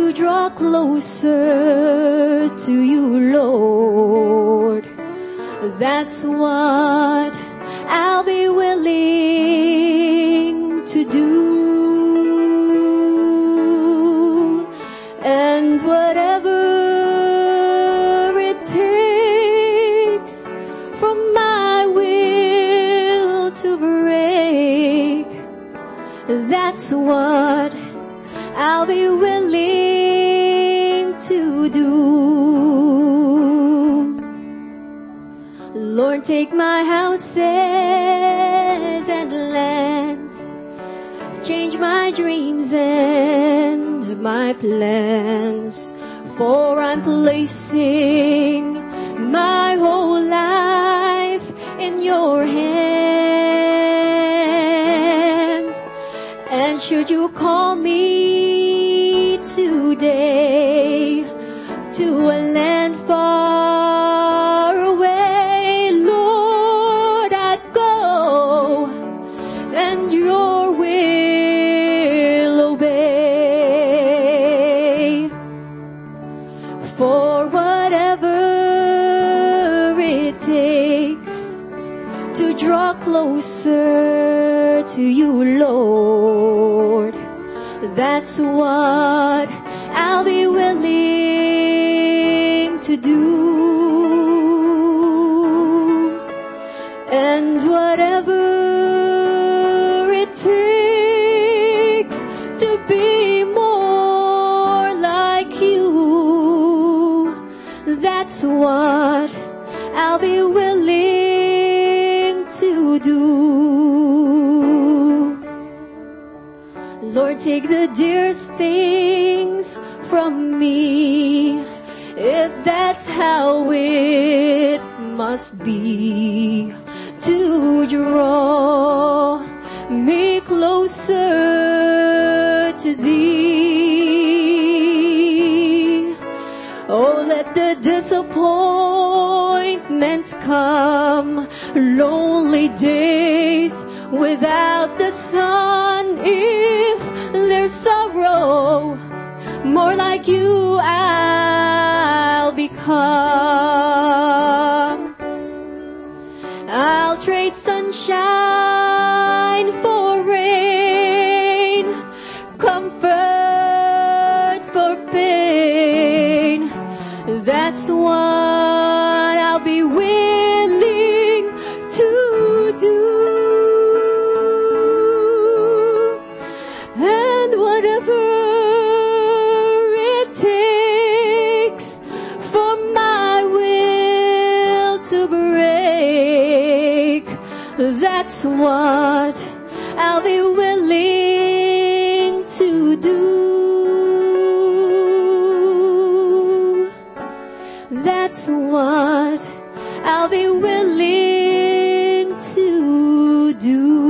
to draw closer to you, Lord. That's what I'll be willing to do. And whatever it takes for my will to break, that's what I'll be willing to do. Lord, take my houses and lands, change my dreams and my plans, for I'm placing my whole life in your hands. And should you call me today to a land far away, Lord, I'd go and your will obey. For whatever it takes to draw closer to you, Lord, that's what I'll be willing to do. And whatever it takes to be more like you, that's what I'll be willing to do. Lord, take the dearest things from me, if that's how it must be, to draw me closer to thee. Oh, let the disappointments come, lonely days without the sun. If there's sorrow, more like you I'll become. I'll trade sunshine for rain, comfort for pain. That's what I'll be willing to do. And whatever it takes for my will to break, that's what I'll be willing to do. That's what I'll be willing to do.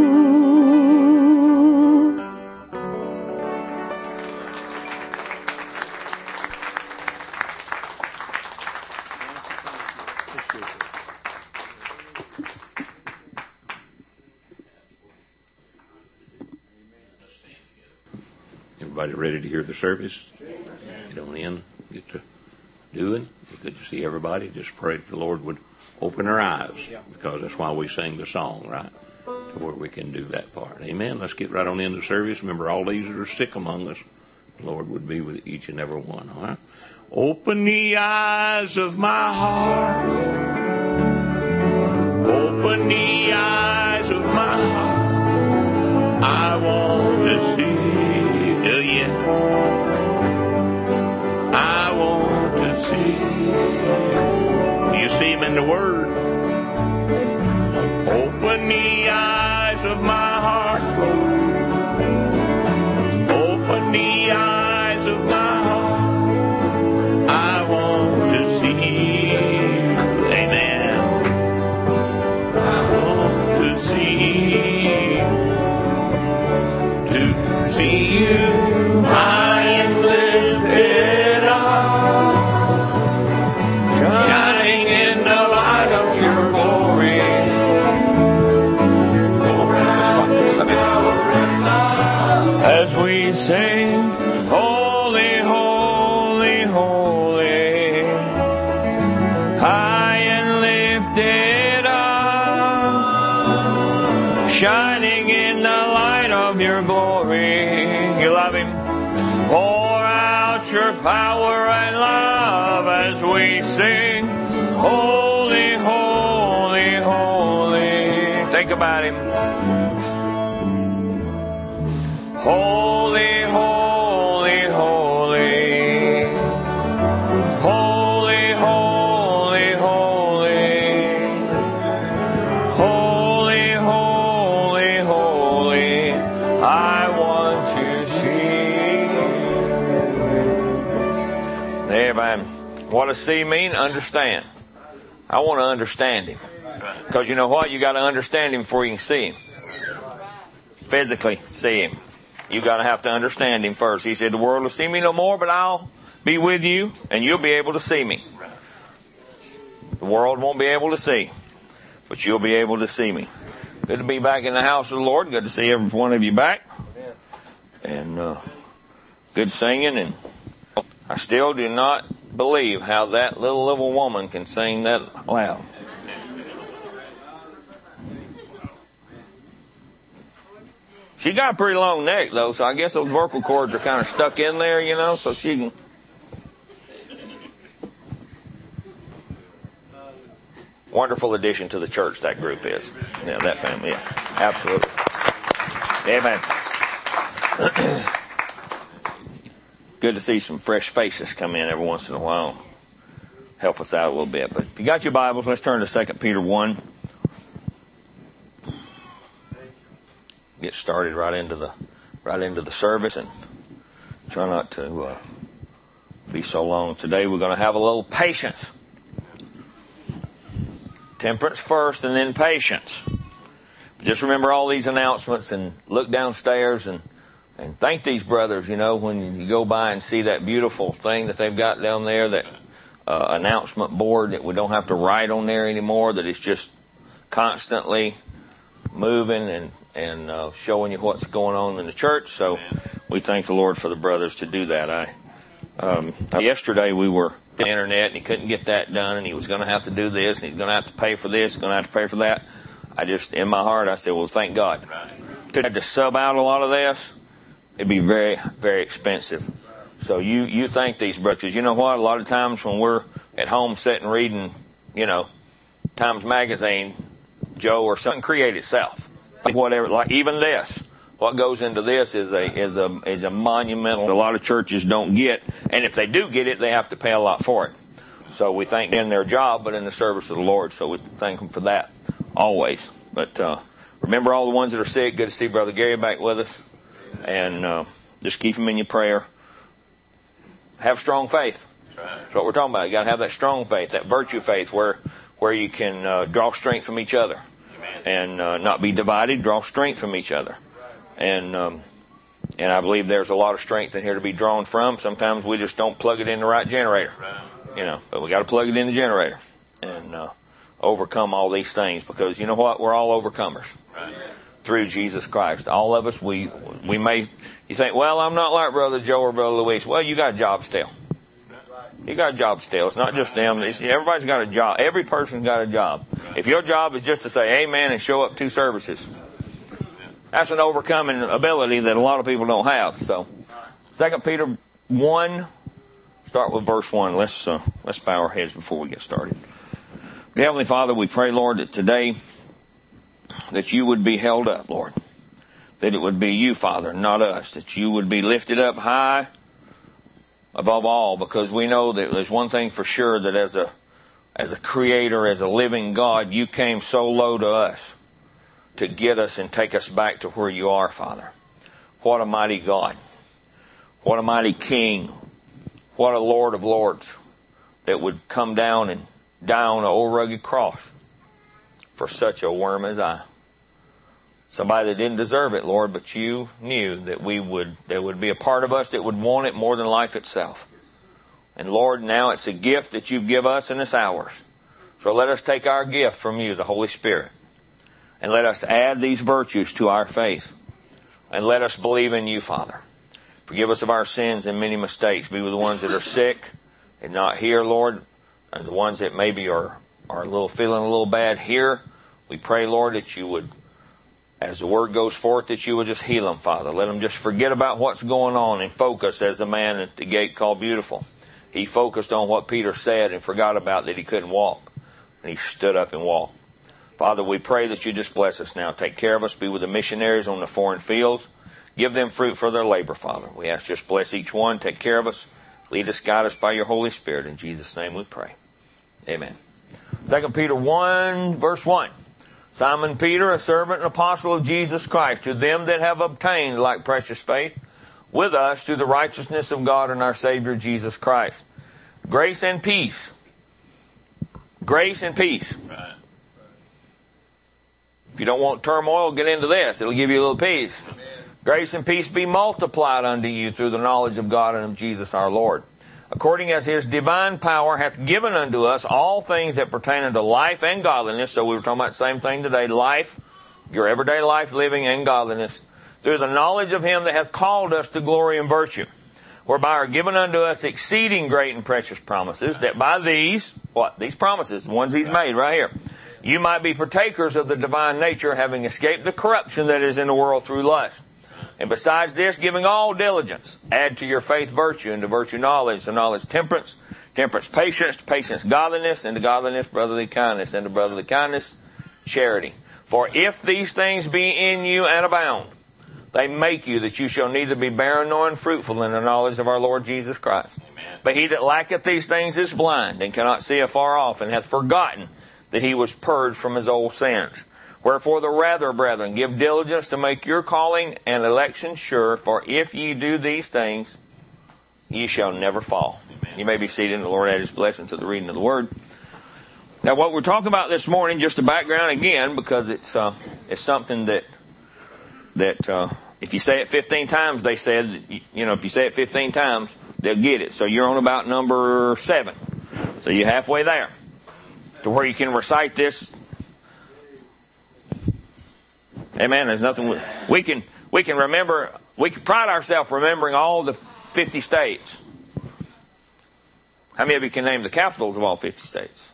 Everybody ready to hear the service? Get on in, get to doing. Good to see everybody. Just pray that the Lord would open our eyes, because that's why we sing the song, right? To where we can do that part. Amen. Let's get right on into service. Remember, all these that are sick among us, the Lord would be with each and every one. All right? Open the eyes of my heart, Lord. Open the eyes of my heart. I want to see. Do you? I want to see. Do you see him in the Word? Open the eyes of my heart, Lord. Open the eyes of my heart. I want to see you. Amen. I want to see you. To see you high and lifted up, shining in the light of your glory. As we sing, holy, Pour out your power and love as we sing, holy, holy, holy. Think about Him. Holy, holy, holy. Holy, holy, holy. Holy, holy, holy. I want to see you. Everybody, what does see mean? Understand. I want to understand Him. Because you know what? You got to understand Him before you can see Him. Physically see Him. You got to have to understand Him first. He said, the world will see me no more, but I'll be with you, and you'll be able to see me. The world won't be able to see, but you'll be able to see me. Good to be back in the house of the Lord. Good to see every one of you back. And good singing. And I still do not believe how that little woman can sing that loud. She got a pretty long neck, though, so I guess those vocal cords are kind of stuck in there, you know, so she can... Wonderful addition to the church, that group is. Yeah, that family, yeah. Absolutely. Amen. Good to see some fresh faces come in every once in a while. Help us out a little bit. But if you got your Bibles, let's turn to 2 Peter 1. Get started right into the service and try not to be so long. Today we're going to have a little patience. Temperance first and then patience. But just remember all these announcements and look downstairs and thank these brothers, you know, when you go by and see that beautiful thing that they've got down there, that announcement board that we don't have to write on there anymore, that it's just constantly moving and showing you what's going on in the church. So we thank the Lord for the brothers to do that. Yesterday we were on the internet and he couldn't get that done and he was going to have to do this and he's going to have to pay for this, going to have to pay for that. I just, in my heart, I said, well, thank God. To have to sub out a lot of this, it'd be very, very expensive. So you thank these brothers. Because you know what? A lot of times when we're at home sitting reading, you know, Times Magazine, Joe, or something create itself. Whatever, like even this, what goes into this is a monumental. A lot of churches don't get, and if they do get it, they have to pay a lot for it. So we thank them in their job, but in the service of the Lord. So we thank them for that always. But remember all the ones that are sick. Good to see Brother Gary back with us, and just keep him in your prayer. Have strong faith. That's what we're talking about. You got to have that strong faith, that virtue faith, where you can draw strength from each other. And not be divided, draw strength from each other. And I believe there's a lot of strength in here to be drawn from. Sometimes we just don't plug it in the right generator. You know, but we got to plug it in the generator and overcome all these things, because you know what? We're all overcomers through Jesus Christ. All of us, we may, you think, well, I'm not like Brother Joe or Brother Luis. Well, you got a job still. You got a job still. It's not just them. Everybody's got a job. Every person's got a job. If your job is just to say amen and show up 2 services, that's an overcoming ability that a lot of people don't have. So, 2 Peter 1, start with verse 1. Let's bow our heads before we get started. Heavenly Father, we pray, Lord, that today that you would be held up, Lord. That it would be you, Father, not us. That you would be lifted up high above all, because we know that there's one thing for sure, that as a creator, as a living God, you came so low to us to get us and take us back to where you are, Father. What a mighty God. What a mighty King. What a Lord of Lords that would come down and die on an old rugged cross for such a worm as I. Somebody that didn't deserve it, Lord, but you knew that there would be a part of us that would want it more than life itself. And Lord, now it's a gift that you give us and it's ours. So let us take our gift from you, the Holy Spirit, and let us add these virtues to our faith. And let us believe in you, Father. Forgive us of our sins and many mistakes. Be with the ones that are sick and not here, Lord, and the ones that maybe are feeling a little bad here. We pray, Lord, that you would as the word goes forth, that you will just heal them, Father. Let them just forget about what's going on and focus as the man at the gate called Beautiful. He focused on what Peter said and forgot about that he couldn't walk. And he stood up and walked. Father, we pray that you just bless us now. Take care of us. Be with the missionaries on the foreign fields. Give them fruit for their labor, Father. We ask just bless each one. Take care of us. Lead us, guide us by your Holy Spirit. In Jesus' name we pray. Amen. 2 Peter 1, verse 1. Simon Peter, a servant and apostle of Jesus Christ, to them that have obtained like precious faith with us through the righteousness of God and our Savior Jesus Christ. Grace and peace. Grace and peace. Right. If you don't want turmoil, get into this. It'll give you a little peace. Amen. Grace and peace be multiplied unto you through the knowledge of God and of Jesus our Lord, according as his divine power hath given unto us all things that pertain unto life and godliness. So we were talking about the same thing today. Life, your everyday life living, and godliness, through the knowledge of him that hath called us to glory and virtue, whereby are given unto us exceeding great and precious promises, that by these, what? These promises, the ones he's made right here, you might be partakers of the divine nature, having escaped the corruption that is in the world through lust. And besides this, giving all diligence, add to your faith virtue, and to virtue knowledge, to knowledge temperance, temperance patience, to patience godliness, and to godliness brotherly kindness, and to brotherly kindness charity. For if these things be in you and abound, they make you that you shall neither be barren nor unfruitful in the knowledge of our Lord Jesus Christ. Amen. But he that lacketh these things is blind, and cannot see afar off, and hath forgotten that he was purged from his old sins. Wherefore the rather, brethren, give diligence to make your calling and election sure, for if ye do these things, ye shall never fall. Amen. You may be seated, and the Lord add his blessing to the reading of the Word. Now what we're talking about this morning, just a background again, because it's something that if you say it 15 times, they said, if you say it 15 times, they'll get it. So you're on about number 7. So you're halfway there to where you can recite this. Amen. There's nothing we can remember. We can pride ourselves remembering all the 50 states. How many of you can name the capitals of all 50 states?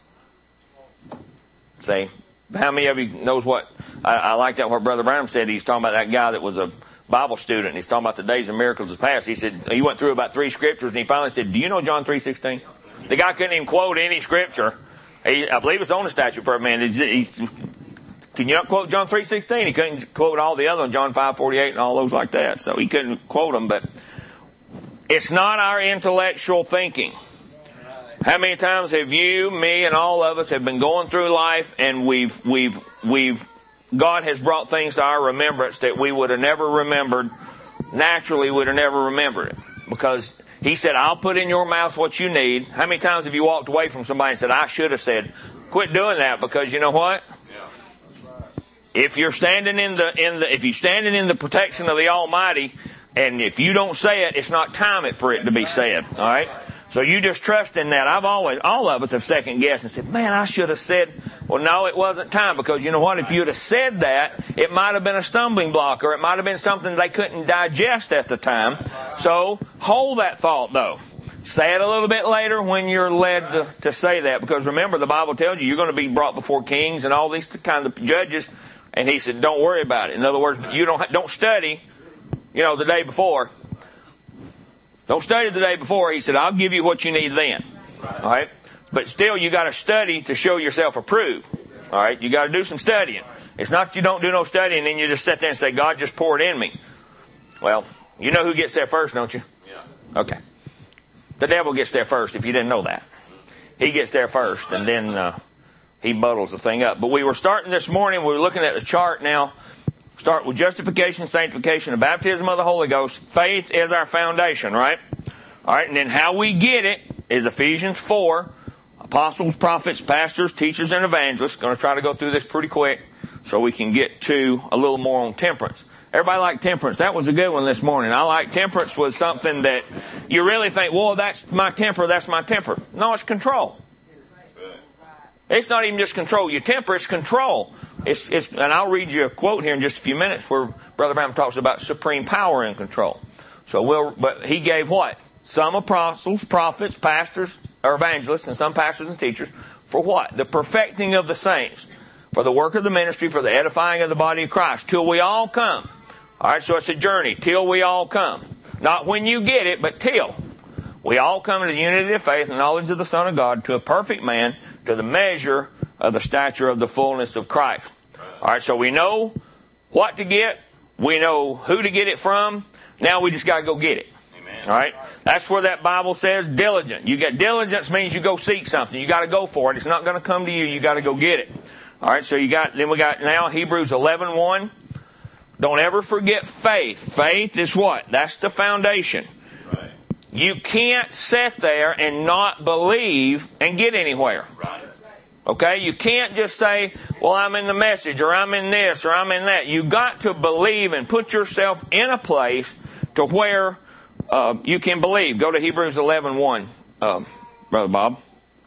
Say, how many of you knows what? I like that what Brother Branham said. He's talking about that guy that was a Bible student. He's talking about the days of miracles of the past. He said he went through about 3 scriptures, and he finally said, "Do you know John 3:16?" The guy couldn't even quote any scripture. I believe it's on the statute per man. Can you not quote John 3:16? He couldn't quote all the other ones, John 5:48 and all those like that. So he couldn't quote them. But it's not our intellectual thinking. How many times have you, me, and all of us have been going through life, and God has brought things to our remembrance that we would have never remembered. Naturally, would have never remembered it, because he said, "I'll put in your mouth what you need." How many times have you walked away from somebody and said, "I should have said"? Quit doing that, because you know what? If you're standing in the protection of the Almighty, and if you don't say it, it's not time for it to be said. All right. So you just trust in that. All of us have second guessed and said, "Man, I should have said." Well, no, it wasn't time, because you know what? If you'd have said that, it might have been a stumbling block, or it might have been something they couldn't digest at the time. So hold that thought, though. Say it a little bit later when you're led to say that, because remember, the Bible tells you you're going to be brought before kings and all these kind of judges. And he said, "Don't worry about it." In other words, you don't study, the day before. Don't study the day before. He said, "I'll give you what you need then." All right. But still, you got to study to show yourself approved. All right. You got to do some studying. It's not that you don't do no studying and then you just sit there and say, "God, just pour it in me." Well, you know who gets there first, don't you? Yeah. Okay. The devil gets there first, if you didn't know that. He gets there first, and then he muddles the thing up. But we were starting this morning. We were looking at the chart now. Start with justification, sanctification, and baptism of the Holy Ghost. Faith is our foundation, right? All right, and then how we get it is Ephesians 4. Apostles, prophets, pastors, teachers, and evangelists. Going to try to go through this pretty quick so we can get to a little more on temperance. Everybody like temperance. That was a good one this morning. I like temperance was something that you really think, "Well, that's my temper, that's my temper." No, it's control. It's not even just control. Your temper is control. And I'll read you a quote here in just a few minutes where Brother Branham talks about supreme power and control. But he gave what? Some apostles, prophets, pastors, or evangelists, and some pastors and teachers, for what? The perfecting of the saints. for the work of the ministry, for the edifying of the body of Christ, till we all come. All right, so it's a journey, till we all come. Not when you get it, but till. We all come to the unity of faith and knowledge of the Son of God, to a perfect man, to the measure of the stature of the fullness of Christ. All right, so we know what to get. We know who to get it from. Now we just got to go get it. Amen. All right, that's where that Bible says diligent. You get diligence means you go seek something. You got to go for it. It's not going to come to you. You got to go get it. All right, so then we got now Hebrews 11:1. Don't ever forget faith. Faith is what? That's the foundation. Right. You can't sit there and not believe and get anywhere. Right. Okay? You can't just say, well, I'm in the message, or I'm in this, or I'm in that. You got to believe and put yourself in a place to where you can believe. Go to Hebrews 11:1, Brother Bob.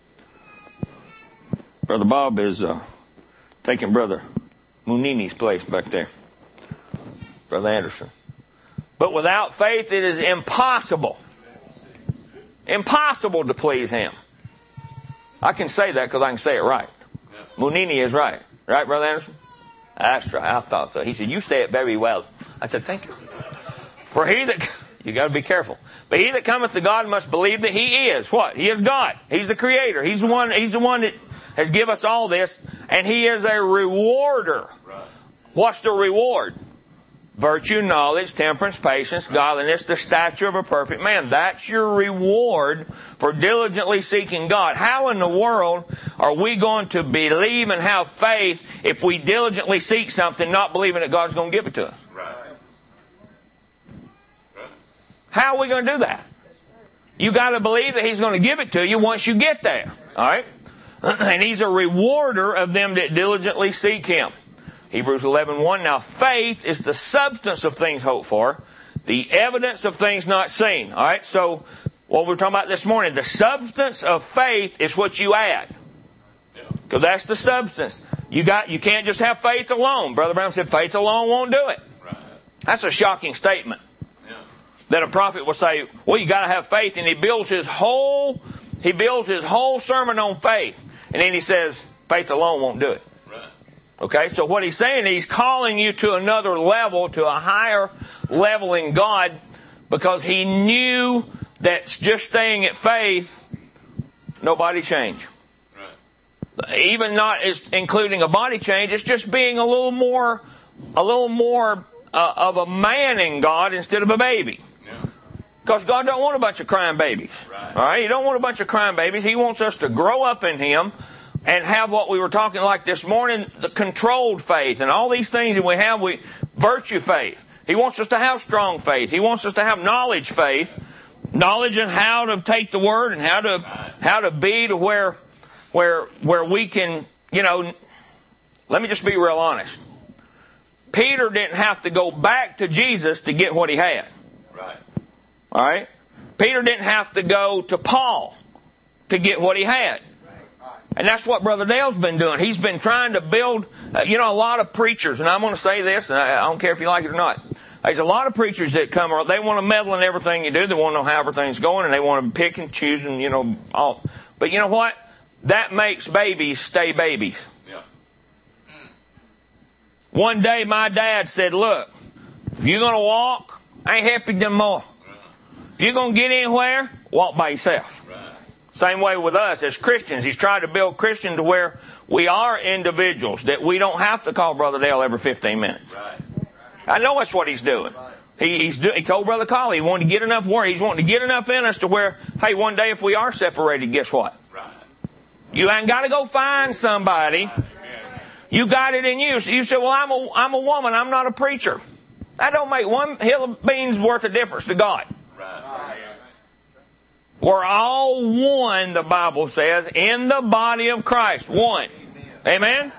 Brother Bob is taking Brother Munini's place back there. Brother Anderson. But without faith it is impossible. Impossible to please Him. I can say that because I can say it right. Munini is right. Right, Brother Anderson? That's right. I thought so. He said, you say it very well. I said, thank you. For he that... You got to be careful. But he that cometh to God must believe that He is what? He is God. He's the Creator. He's the one that has given us all this. And He is a rewarder. What's the reward? Virtue, knowledge, temperance, patience, godliness, the stature of a perfect man. That's your reward for diligently seeking God. How in the world are we going to believe and have faith if we diligently seek something, not believing that God's going to give it to us? Right. How are we going to do that? You got to believe that He's going to give it to you once you get there. All right? And He's a rewarder of them that diligently seek Him. Hebrews 11:1. Now faith is the substance of things hoped for, the evidence of things not seen. All right, so what we're talking about this morning, the substance of faith is what you add. Because that's the substance. You can't just have faith alone. Brother Brown said faith alone won't do it. That's a shocking statement. That a prophet will say, well, you got to have faith, and he builds his whole sermon on faith, and then he says faith alone won't do it. Okay, so what he's saying, he's calling you to another level, to a higher level in God, because he knew that just staying at faith, no body change. Right. Even not as including a body change, it's just being a little more of a man in God instead of a baby. Because God don't want a bunch of crying babies. Right. All right, He don't want a bunch of crying babies. He wants us to grow up in Him. And have what we were talking like this morning, the controlled faith, and all these things that we have, virtue faith. He wants us to have strong faith. He wants us to have knowledge faith, knowledge in how to take the Word and how to be to where we can, let me just be real honest. Peter didn't have to go back to Jesus to get what he had. Right. All right? Peter didn't have to go to Paul to get what he had. And that's what Brother Dale's been doing. He's been trying to build, a lot of preachers, and I'm going to say this, and I don't care if you like it or not. There's a lot of preachers that come, they want to meddle in everything you do. They want to know how everything's going, and they want to pick and choose and, all. But you know what? That makes babies stay babies. Yeah. One day my dad said, look, if you're going to walk, I ain't happy no more. If you're going to get anywhere, walk by yourself. Right. Same way with us as Christians. He's trying to build Christians to where we are individuals, that we don't have to call Brother Dale every 15 minutes. Right. I know that's what he's doing. He told Brother Colley he wanted to get enough word. He's wanting to get enough in us to where, hey, one day if we are separated, guess what? Right. You ain't got to go find somebody. Right. You got it in you. So you say, well, I'm a woman. I'm not a preacher. That don't make one hill of beans worth of difference to God. Right. We're all one, the Bible says, in the body of Christ. One. Amen?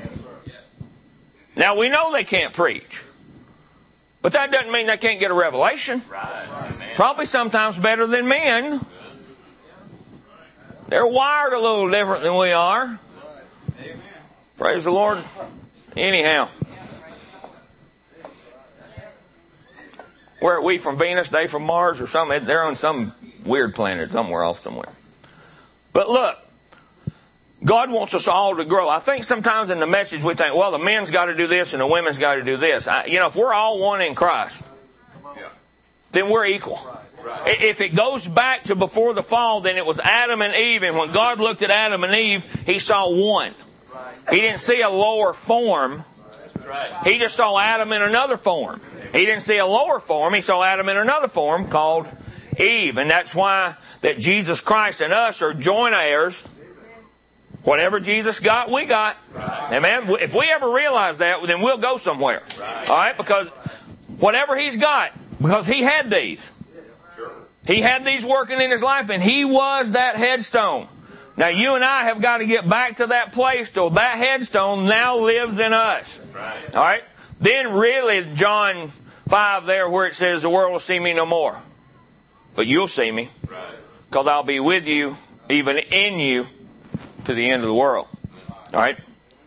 Now, we know they can't preach. But that doesn't mean they can't get a revelation. Probably sometimes better than men. They're wired a little different than we are. Praise the Lord. Anyhow. Where are we from Venus? They from Mars or something? They're on some weird planet somewhere off somewhere. But look, God wants us all to grow. I think sometimes in the message we think, well, the men's got to do this and the women's got to do this. If we're all one in Christ, then we're equal. If it goes back to before the fall, then it was Adam and Eve. And when God looked at Adam and Eve, He saw one. He didn't see a lower form. He just saw Adam in another form. He didn't see a lower form. He saw Adam in another form called Eve. And that's why that Jesus Christ and us are joint heirs. Whatever Jesus got, we got. Amen. If we ever realize that, then we'll go somewhere. All right? Because whatever He's got, because He had these. He had these working in His life, and He was that headstone. Now, you and I have got to get back to that place till that headstone now lives in us. All right? Then really, John 5 there where it says, the world will see me no more. But you'll see me. Because I'll be with you, even in you, to the end of the world. All right?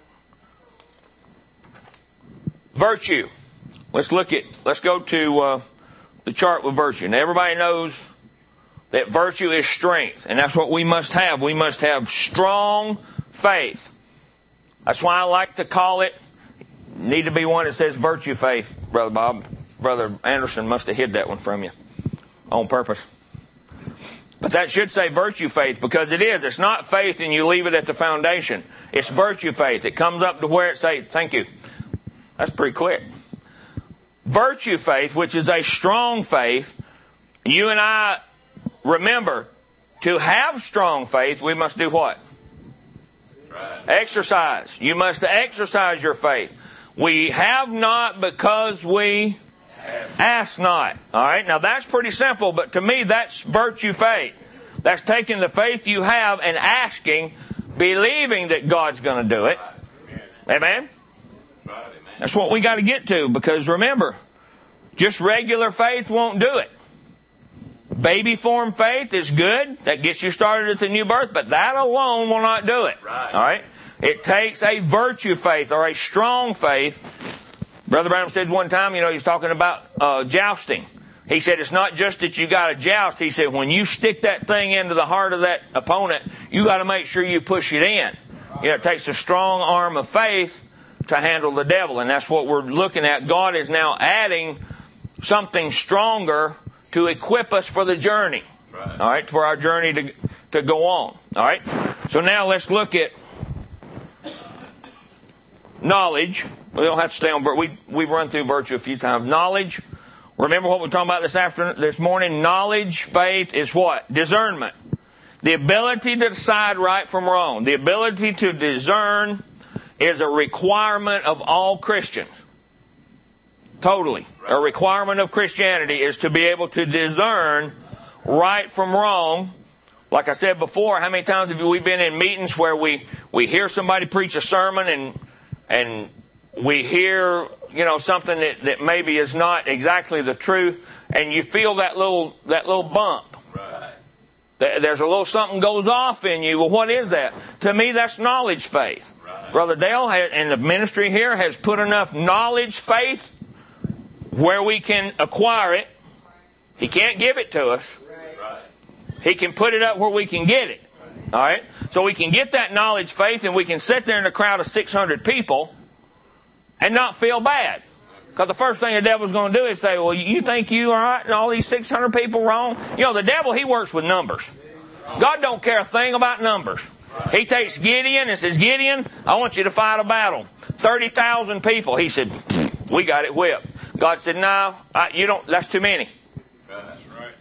Virtue. Let's go to the chart with virtue. Now, everybody knows that virtue is strength, and that's what we must have. We must have strong faith. That's why I like to call it, need to be one that says virtue faith, Brother Bob. Brother Anderson must have hid that one from you on purpose. But that should say virtue faith, because it is. It's not faith and you leave it at the foundation. It's virtue faith. It comes up to where it says, thank you. That's pretty quick. Virtue faith, which is a strong faith, you and I remember, to have strong faith, we must do what? Exercise. You must exercise your faith. We have not because we ask not. All right? Now that's pretty simple, but to me that's virtue faith. That's taking the faith you have and asking, believing that God's going to do it. Amen? That's what we got to get to, because remember, just regular faith won't do it. Baby form faith is good. That gets you started at the new birth, but that alone will not do it. All right? It takes a virtue faith or a strong faith. Brother Branham said one time, he was talking about jousting. He said it's not just that you got to joust. He said when you stick that thing into the heart of that opponent, you got to make sure you push it in. It takes a strong arm of faith to handle the devil, and that's what we're looking at. God is now adding something stronger to equip us for the journey. All right, for our journey to go on. All right. So now let's look at knowledge. We don't have to stay on. We've run through virtue a few times. Knowledge. Remember what we're talking about this morning. Knowledge, faith is what? Discernment. The ability to decide right from wrong. The ability to discern is a requirement of all Christians. Totally. A requirement of Christianity is to be able to discern right from wrong. Like I said before, how many times have we been in meetings where we hear somebody preach a sermon and we hear, something that maybe is not exactly the truth, and you feel that little bump. Right. There's a little something goes off in you. Well, what is that? To me, that's knowledge faith. Right. Brother Dale and the ministry here has put enough knowledge faith where we can acquire it. He can't give it to us. Right. He can put it up where we can get it. All right? So we can get that knowledge faith, and we can sit there in a crowd of 600 people and not feel bad. Because the first thing the devil's going to do is say, well, you think you are right and all these 600 people wrong? The devil, he works with numbers. God don't care a thing about numbers. He takes Gideon and says, Gideon, I want you to fight a battle. 30,000 people. He said, we got it whipped. God said, no, you don't. That's too many. That's right.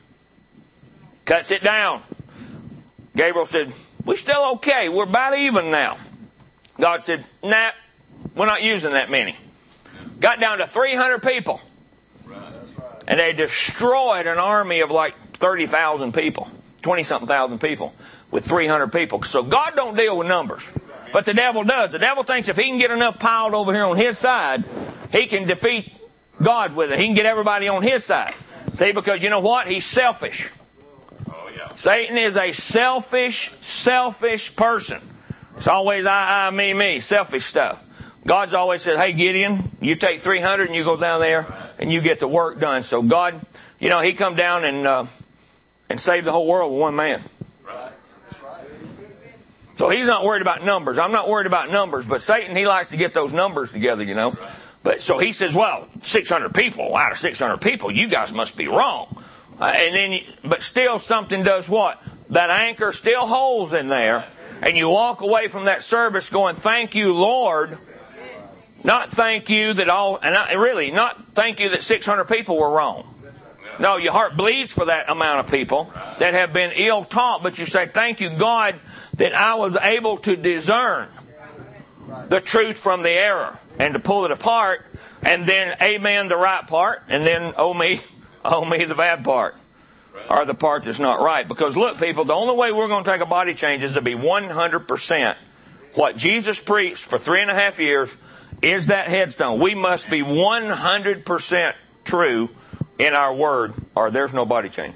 Cuts it down. Gabriel said, we're still okay. We're about even now. God said, nah, we're not using that many. Got down to 300 people. Right. And they destroyed an army of like 30,000 people. 20-something thousand people with 300 people. So God don't deal with numbers. But the devil does. The devil thinks if he can get enough piled over here on his side, he can defeat God with it. He can get everybody on his side. See, because you know what? He's selfish. Oh, yeah. Satan is a selfish person. It's always I, me, selfish stuff. God's always said, hey, Gideon, you take 300 and you go down there and you get the work done. So God, he come down and saved the whole world with one man. Right. So he's not worried about numbers. I'm not worried about numbers, but Satan, he likes to get those numbers together, you know. But so he says, well, 600 people, out of 600 people, you guys must be wrong. But still something does what? That anchor still holds in there, and you walk away from that service going, thank you, Lord. Not thank you that not thank you that 600 people were wrong. No, your heart bleeds for that amount of people that have been ill taught, but you say, thank you, God, that I was able to discern the truth from the error and to pull it apart, and then amen the right part, and then oh me the bad part, or the part that's not right. Because look, people, the only way we're going to take a body change is to be 100% what Jesus preached for 3.5 years is that headstone. We must be 100% true in our word, or there's no body change.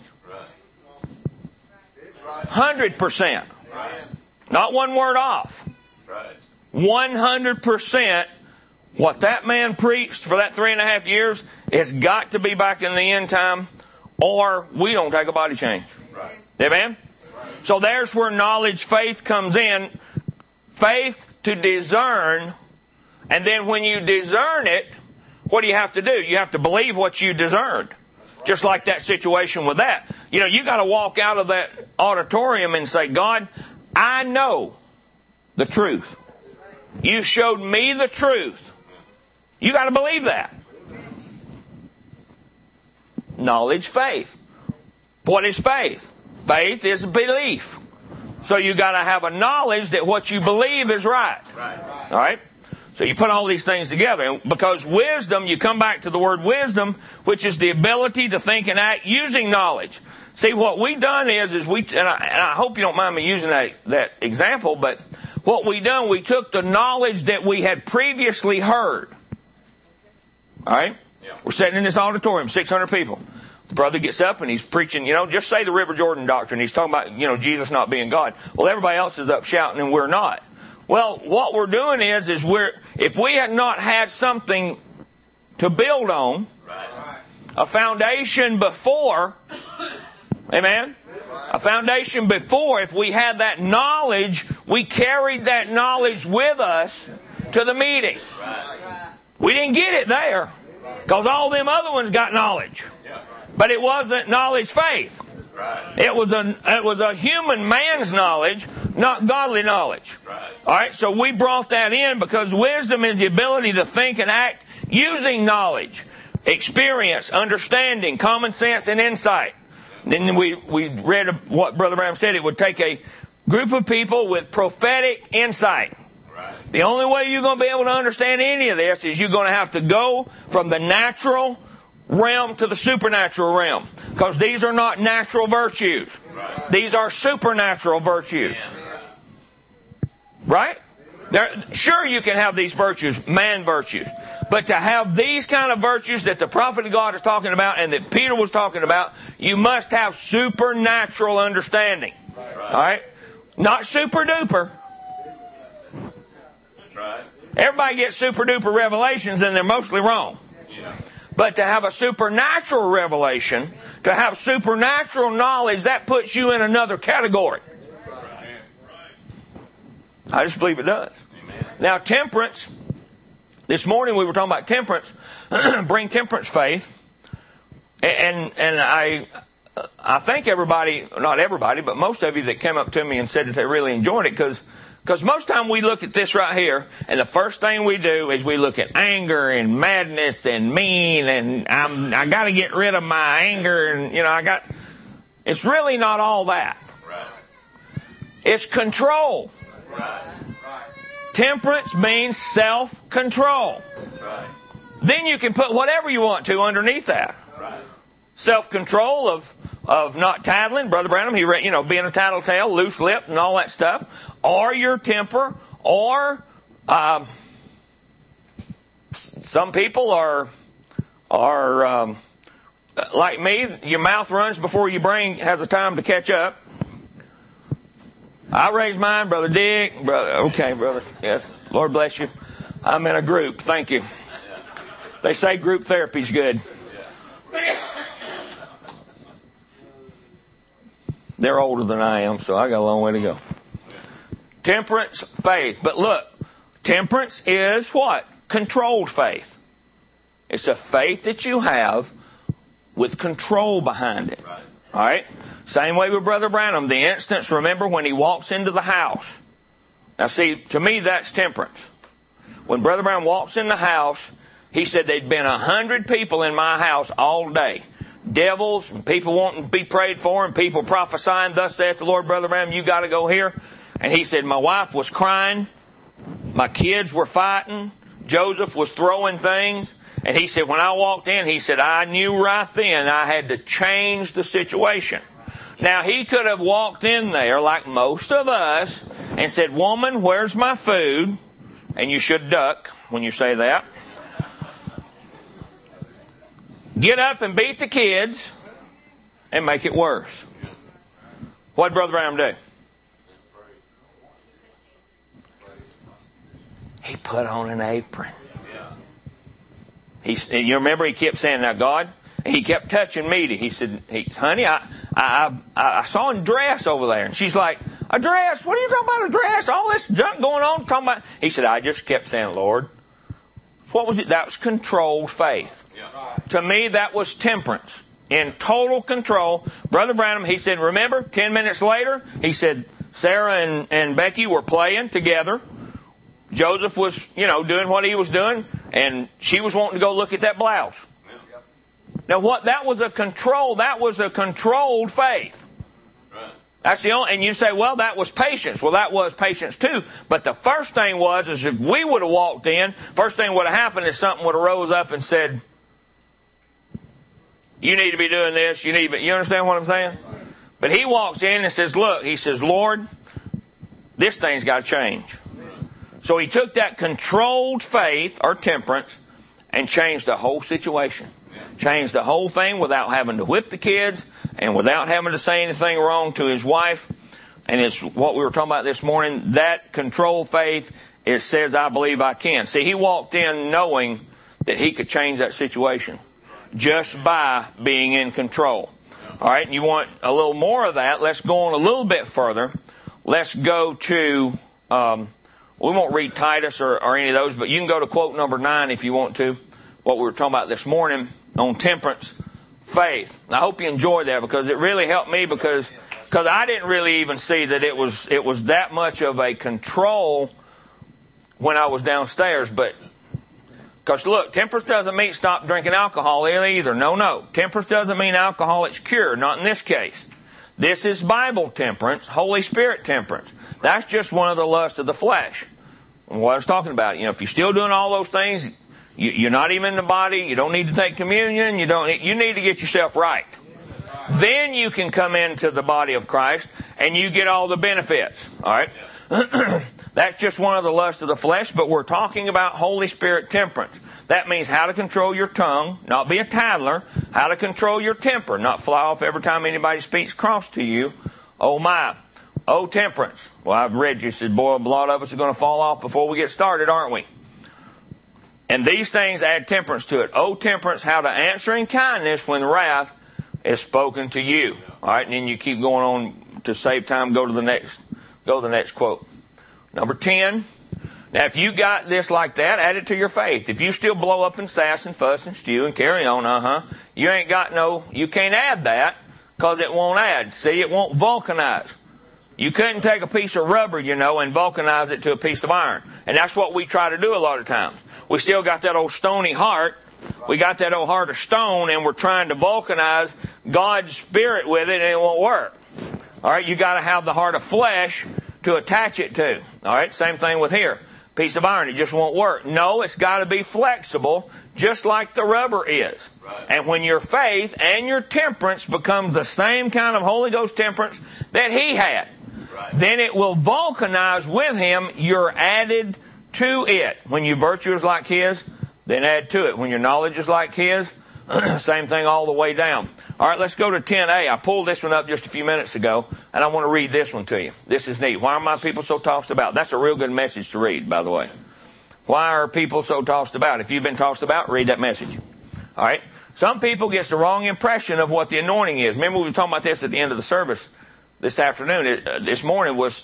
100%. Not one word off. 100% what that man preached for that 3.5 years has got to be back in the end time, or we don't take a body change. Amen? So there's where knowledge, faith comes in. Faith to discern, and then when you discern it, what do you have to do? You have to believe what you discerned. Just like that situation with that. You know, you got to walk out of that auditorium and say, God, I know the truth. You showed me the truth. You got to believe that. Knowledge, faith. What is faith? Faith is belief. So you got to have a knowledge that what you believe is right. All right? So you put all these things together. Because wisdom, you come back to the word wisdom, which is the ability to think and act using knowledge. See, what we've done is and I hope you don't mind me using that example, but what we done, we took the knowledge that we had previously heard. All right? Yeah. We're sitting in this auditorium, 600 people. The brother gets up and he's preaching, just say the River Jordan doctrine. He's talking about, Jesus not being God. Well, everybody else is up shouting and we're not. Well, what we're doing is if we had not had something to build on, a foundation before, amen? A foundation before, if we had that knowledge, we carried that knowledge with us to the meeting. We didn't get it there, because all them other ones got knowledge. But it wasn't knowledge faith. It was a human man's knowledge, not godly knowledge. All right, so we brought that in because wisdom is the ability to think and act using knowledge, experience, understanding, common sense, and insight. Then we read what Brother Branham said. It would take a group of people with prophetic insight. The only way you're going to be able to understand any of this is you're going to have to go from the natural realm to the supernatural realm. Because these are not natural virtues. These are supernatural virtues. Right? Sure, you can have these virtues, man virtues. But to have these kind of virtues that the prophet of God is talking about and that Peter was talking about, you must have supernatural understanding. All right? Not super duper. Everybody gets super duper revelations and they're mostly wrong. But to have a supernatural revelation, to have supernatural knowledge, that puts you in another category. I just believe it does. Now, temperance. This morning we were talking about temperance. Bring temperance faith. And I think everybody, not everybody, but most of you that came up to me and said that they really enjoyed it, because most time we look at this right here, and the first thing we do is we look at anger and madness and mean, and I got to get rid of my anger, and it's really not all that. It's control. Temperance means self-control. Then you can put whatever you want to underneath that. Self-control of not tattling. Brother Branham, he read, being a tattletale, loose-lipped, and all that stuff. Or your temper, or some people are like me. Your mouth runs before your brain has a time to catch up. I raised mine, Brother Dick. Okay, brother. Yes. Lord bless you. I'm in a group. Thank you. They say group therapy's good. They're older than I am, so I got a long way to go. Temperance, faith. But look, temperance is what? Controlled faith. It's a faith that you have with control behind it. Right. All right? Same way with Brother Branham. The instance, remember, when he walks into the house. Now see, to me, that's temperance. When Brother Branham walks in the house, he said there'd been 100 people in my house all day. Devils, and people wanting to be prayed for, and people prophesying, thus saith the Lord, Brother Branham, you got to go here. And he said, my wife was crying. My kids were fighting. Joseph was throwing things. And he said, when I walked in, he said, I knew right then I had to change the situation. Now, he could have walked in there like most of us and said, woman, where's my food? And you should duck when you say that. Get up and beat the kids and make it worse. What did Brother Branham do? He put on an apron. You remember he kept saying, now God, he kept touching Meady. He said, honey, I saw a dress over there. And she's like, a dress? What are you talking about, a dress? All this junk going on? Talking about? He said, I just kept saying, Lord. What was it? That was controlled faith. Yeah. To me, that was temperance. In total control. Brother Branham, he said, remember, 10 minutes later, he said, Sarah and Becky were playing together. Joseph was, doing what he was doing, and she was wanting to go look at that blouse. Now, that was a controlled faith. That's the only, and you say, well, that was patience. Well, that was patience too. But the first thing is if we would have walked in, first thing would have happened is something would have rose up and said, you need to be doing this, you understand what I'm saying? But he walks in and says, look, he says, Lord, this thing's got to change. So he took that controlled faith or temperance and changed the whole situation. Changed the whole thing without having to whip the kids and without having to say anything wrong to his wife. And it's what we were talking about this morning. That controlled faith, it says, I believe I can. See, he walked in knowing that he could change that situation just by being in control. All right, and you want a little more of that. Let's go on a little bit further. Let's go to... we won't read Titus or any of those, but you can go to quote number 9 if you want to. What we were talking about this morning on temperance, faith. And I hope you enjoyed that because it really helped me because I didn't really even see that it was that much of a control when I was downstairs. But because look, temperance doesn't mean stop drinking alcohol either. No. Temperance doesn't mean alcoholic's cure. Not in this case. This is Bible temperance, Holy Spirit temperance. That's just one of the lusts of the flesh. And what I was talking about, if you're still doing all those things, you're not even in the body, you don't need to take communion, you need to get yourself right. Then you can come into the body of Christ and you get all the benefits. All right? That's just one of the lusts of the flesh, but we're talking about Holy Spirit temperance. That means how to control your tongue, not be a tattler, how to control your temper, not fly off every time anybody speaks cross to you. Oh my. Oh, temperance. Well, I've read you said, boy, a lot of us are going to fall off before we get started, aren't we? And these things add temperance to it. Oh, temperance, how to answer in kindness when wrath is spoken to you. All right, and then you keep going on to save time. Go to the next quote. Number 10. Now, if you got this like that, add it to your faith. If you still blow up and sass and fuss and stew and carry on, you can't add that because it won't add. See, it won't vulcanize. You couldn't take a piece of rubber, and vulcanize it to a piece of iron. And that's what we try to do a lot of times. We still got that old stony heart. We got that old heart of stone, and we're trying to vulcanize God's Spirit with it, and it won't work. All right, you got to have the heart of flesh to attach it to. All right, same thing with here. Piece of iron, it just won't work. No, it's got to be flexible, just like the rubber is. Right. And when your faith and your temperance becomes the same kind of Holy Ghost temperance that he had, right, then it will vulcanize with him. You're added to it. When your virtue is like his, then add to it. When your knowledge is like his, same thing all the way down. All right, let's go to 10a. I pulled this one up just a few minutes ago, and I want to read this one to you. This is neat. Why are my people so tossed about? That's a real good message to read, by the way. Why are people so tossed about? If you've been tossed about, read that message. All right. Some people get the wrong impression of what the anointing is. Remember we were talking about this at the end of the service this afternoon. This morning was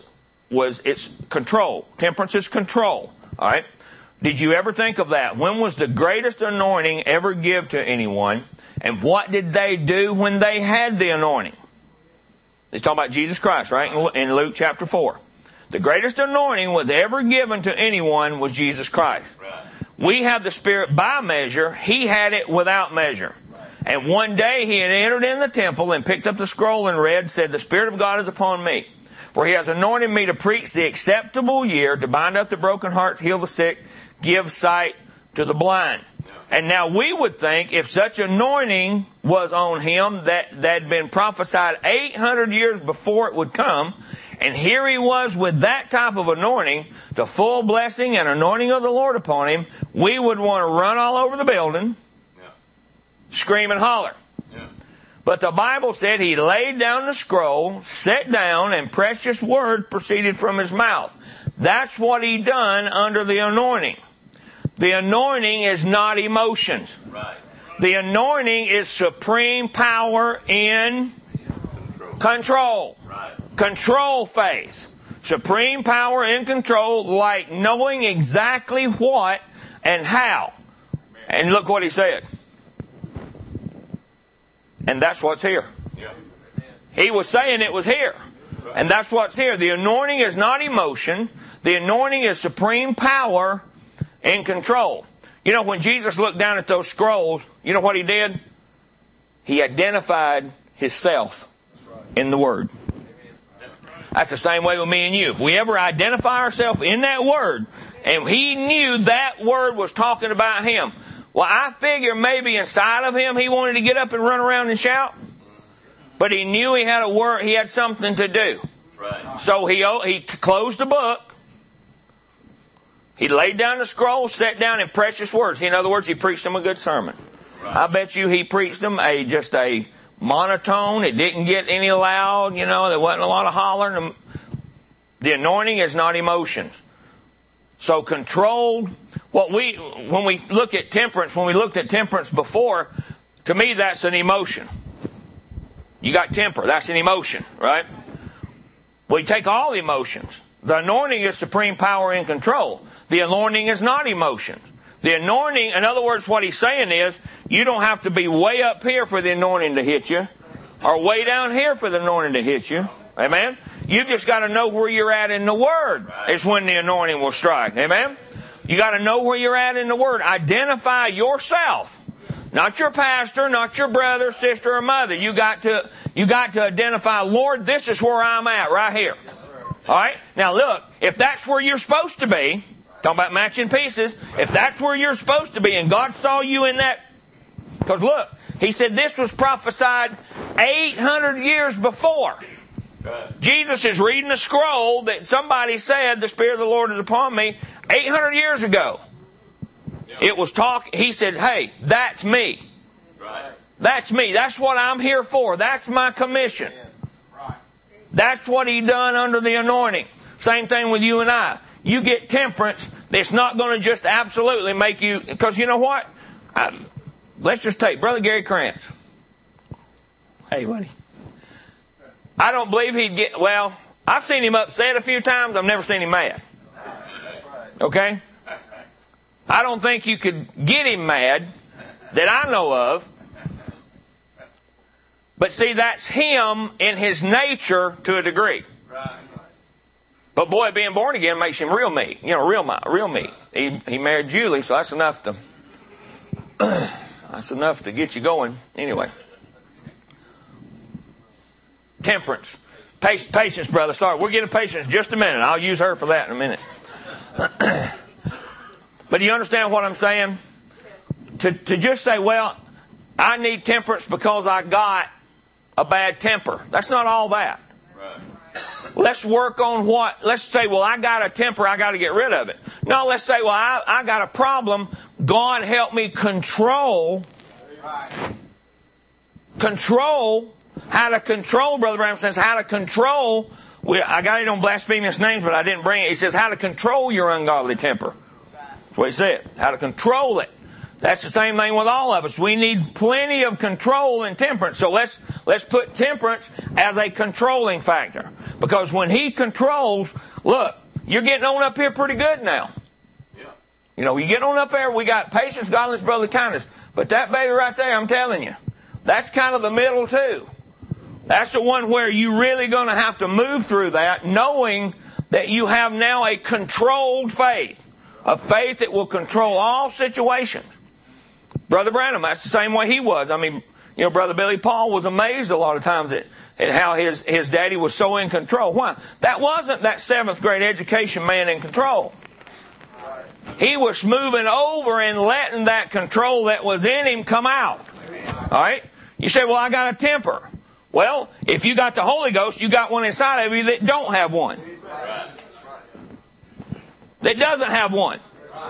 it's control. Temperance is control. All right? Did you ever think of that? When was the greatest anointing ever given to anyone? And what did they do when they had the anointing? He's talking about Jesus Christ, right? In Luke chapter 4. The greatest anointing was ever given to anyone was Jesus Christ. Right. We have the Spirit by measure. He had it without measure. Right. And one day he had entered in the temple and picked up the scroll and read, said, "The Spirit of God is upon me. For he has anointed me to preach the acceptable year, to bind up the broken hearts, heal the sick, give sight to the blind." And now we would think if such anointing was on him that had been prophesied 800 years before it would come, and here he was with that type of anointing, the full blessing and anointing of the Lord upon him, we would want to run all over the building, scream and holler. But the Bible said he laid down the scroll, sat down, and precious word proceeded from his mouth. That's what he done under the anointing. The anointing is not emotions. Right. The anointing is supreme power in control. Right. Control faith. Supreme power in control, like knowing exactly what and how. And look what he said. And that's what's here. Yeah. He was saying it was here. And that's what's here. The anointing is not emotion. The anointing is supreme power in control. You know, when Jesus looked down at those scrolls, you know what he did? He identified himself in the Word. That's the same way with me and you. If we ever identify ourselves in that Word, and he knew that Word was talking about him, well, I figure maybe inside of him he wanted to get up and run around and shout, but he knew he had a word, he had something to do. Right. So he closed the book. He laid down the scroll, sat down in precious words. In other words, he preached them a good sermon. Right. I bet you he preached them just a monotone. It didn't get any loud, you know. There wasn't a lot of hollering. The anointing is not emotions. So controlled. When we look at temperance, when we looked at temperance before, to me that's an emotion. You got temper. That's an emotion, right? We take all emotions. The anointing is supreme power in control. The anointing is not emotions. The anointing, in other words, what he's saying is, you don't have to be way up here for the anointing to hit you, or way down here for the anointing to hit you. Amen? You just got to know where you're at in the Word is when the anointing will strike. Amen? You got to know where you're at in the Word. Identify yourself. Not your pastor, not your brother, sister, or mother. You got to identify, Lord, this is where I'm at, right here. All right? Now look, if that's where you're supposed to be, talking about matching pieces, if that's where you're supposed to be and God saw you in that, because look, he said this was prophesied 800 years before. Jesus is reading a scroll that somebody said, "The Spirit of the Lord is upon me," 800 years ago. It was he said, "Hey, that's me. That's me. That's what I'm here for. That's my commission." That's what he done under the anointing. Same thing with you and I. You get temperance, it's not going to just absolutely make you, because you know what? Let's just take Brother Gary Krantz. Hey, buddy. I don't believe he'd get, well, I've seen him upset a few times. I've never seen him mad. Okay? I don't think you could get him mad that I know of. But see, that's him in his nature to a degree. But boy, being born again makes him real meat. You know, real meat. He married Julie, so that's enough to get you going. Anyway. Temperance. Patience, brother. Sorry, we're getting patience in just a minute. I'll use her for that in a minute. But do you understand what I'm saying? To just say, well, I need temperance because I got a bad temper. That's not all that. Right. Let's work on let's say, well, I got a temper, I got to get rid of it. No, let's say, well, I got a problem. God help me control. How to control, Brother Branham says, how to control. I got it on blasphemous names, but I didn't bring it. He says, how to control your ungodly temper. That's what he said. How to control it. That's the same thing with all of us. We need plenty of control and temperance. So let's put temperance as a controlling factor. Because when he controls, look, you're getting on up here pretty good now. Yeah. You know, you get on up there, we got patience, godliness, brotherly kindness. But that baby right there, I'm telling you, that's kind of the middle too. That's the one where you're really going to have to move through that, knowing that you have now a controlled faith. A faith that will control all situations. Brother Branham, that's the same way he was. I mean, you know, Brother Billy Paul was amazed a lot of times at how his daddy was so in control. Why? That wasn't that 7th grade education man in control. He was moving over and letting that control that was in him come out. All right? You say, well, I got a temper. Well, if you got the Holy Ghost, you got one inside of you that don't have one. That doesn't have one.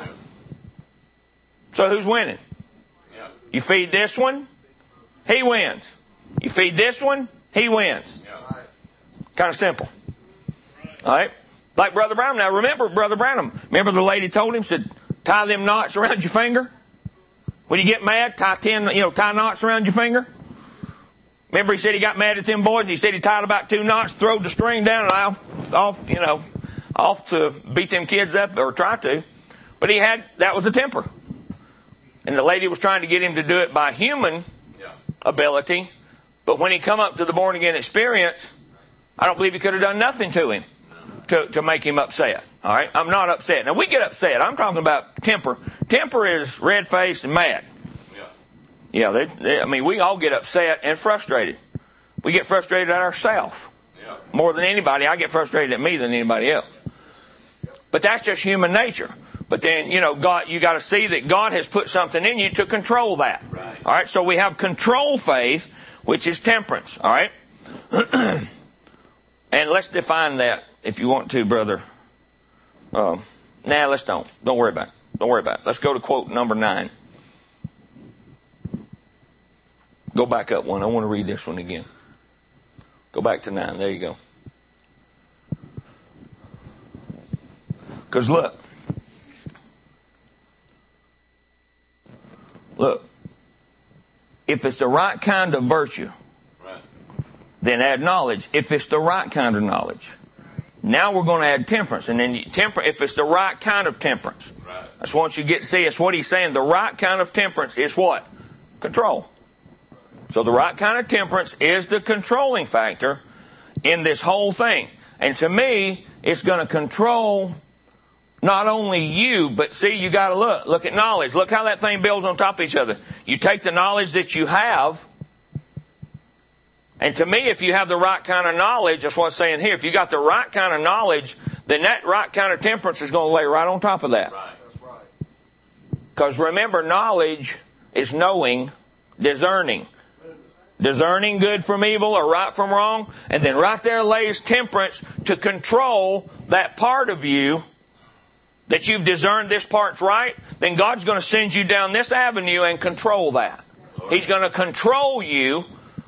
So who's winning? You feed this one, he wins. You feed this one, he wins. Kind of simple. All right? Like Brother Branham. Now remember Brother Branham. Remember the lady told him, said, tie them knots around your finger? When you get mad, tie knots around your finger? Remember he said he got mad at them boys? He said he tied about 2 knots, throwed the string down and off to beat them kids up, or try to. But that was a temper. And the lady was trying to get him to do it by human ability. But when he come up to the born again experience, I don't believe he could have done nothing to him to make him upset. All right? I'm not upset. Now we get upset. I'm talking about temper. Temper is red-faced and mad. Yeah, we all get upset and frustrated. We get frustrated at ourselves. More than anybody. I get frustrated at me than anybody else. But that's just human nature. But then, God, you got to see that God has put something in you to control that. Right. All right, so we have control faith, which is temperance. All right? And let's define that if you want to, brother. Let's don't. Don't worry about it. Don't worry about it. Let's go to quote number 9. Go back up one. I want to read this one again. Go back to 9. There you go. Because look, if it's the right kind of virtue, then add knowledge. If it's the right kind of knowledge, now we're going to add temperance. And then if it's the right kind of temperance, that's what you get to see. It's what he's saying. The right kind of temperance is what? Control. So the right kind of temperance is the controlling factor in this whole thing. And to me, it's going to control not only you, but see, you got to look at knowledge. Look how that thing builds on top of each other. You take the knowledge that you have, and to me, if you have the right kind of knowledge, that's what I'm saying here. If you got the right kind of knowledge, then that right kind of temperance is going to lay right on top of that. Because remember, knowledge is knowing, discerning. Discerning good from evil or right from wrong. And then right there lays temperance to control that part of you that you've discerned this part's right. Then God's going to send you down this avenue and control that. He's going to control you.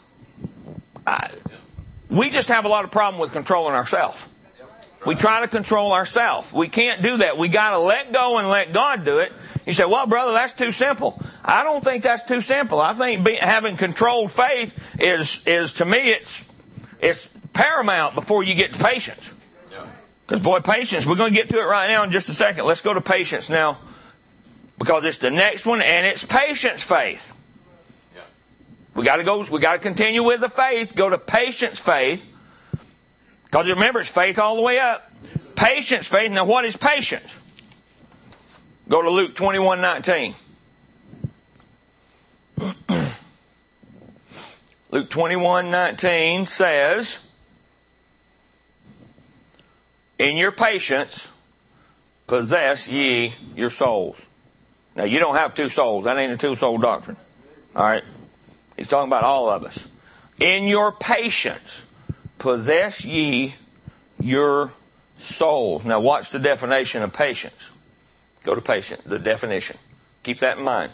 We just have a lot of problem with controlling ourselves. We try to control ourselves. We can't do that. We got to let go and let God do it. You say, well, brother, that's too simple. I don't think that's too simple. I think having controlled faith is to me, it's paramount before you get to patience. Because, boy, patience, we're going to get to it right now in just a second. Let's go to patience now, because it's the next one, and it's patience faith. We got to continue with the faith, go to patience faith. Because remember, it's faith all the way up. Patience faith. Now, what is patience? Go to Luke 21:19. Luke 21:19 says, in your patience, possess ye your souls. Now, you don't have 2 souls. That ain't a 2-soul doctrine. All right? He's talking about all of us. In your patience, possess ye your souls. Now, what's the definition of patience? Go to patience, the definition. Keep that in mind.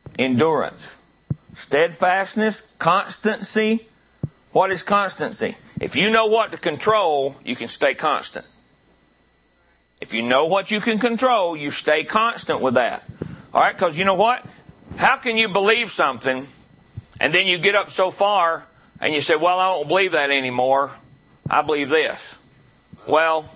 Endurance, steadfastness, constancy. What is constancy? If you know what to control, you can stay constant. If you know what you can control, you stay constant with that. All right, because you know what? How can you believe something and then you get up so far and you say, well, I don't believe that anymore. I believe this. Well,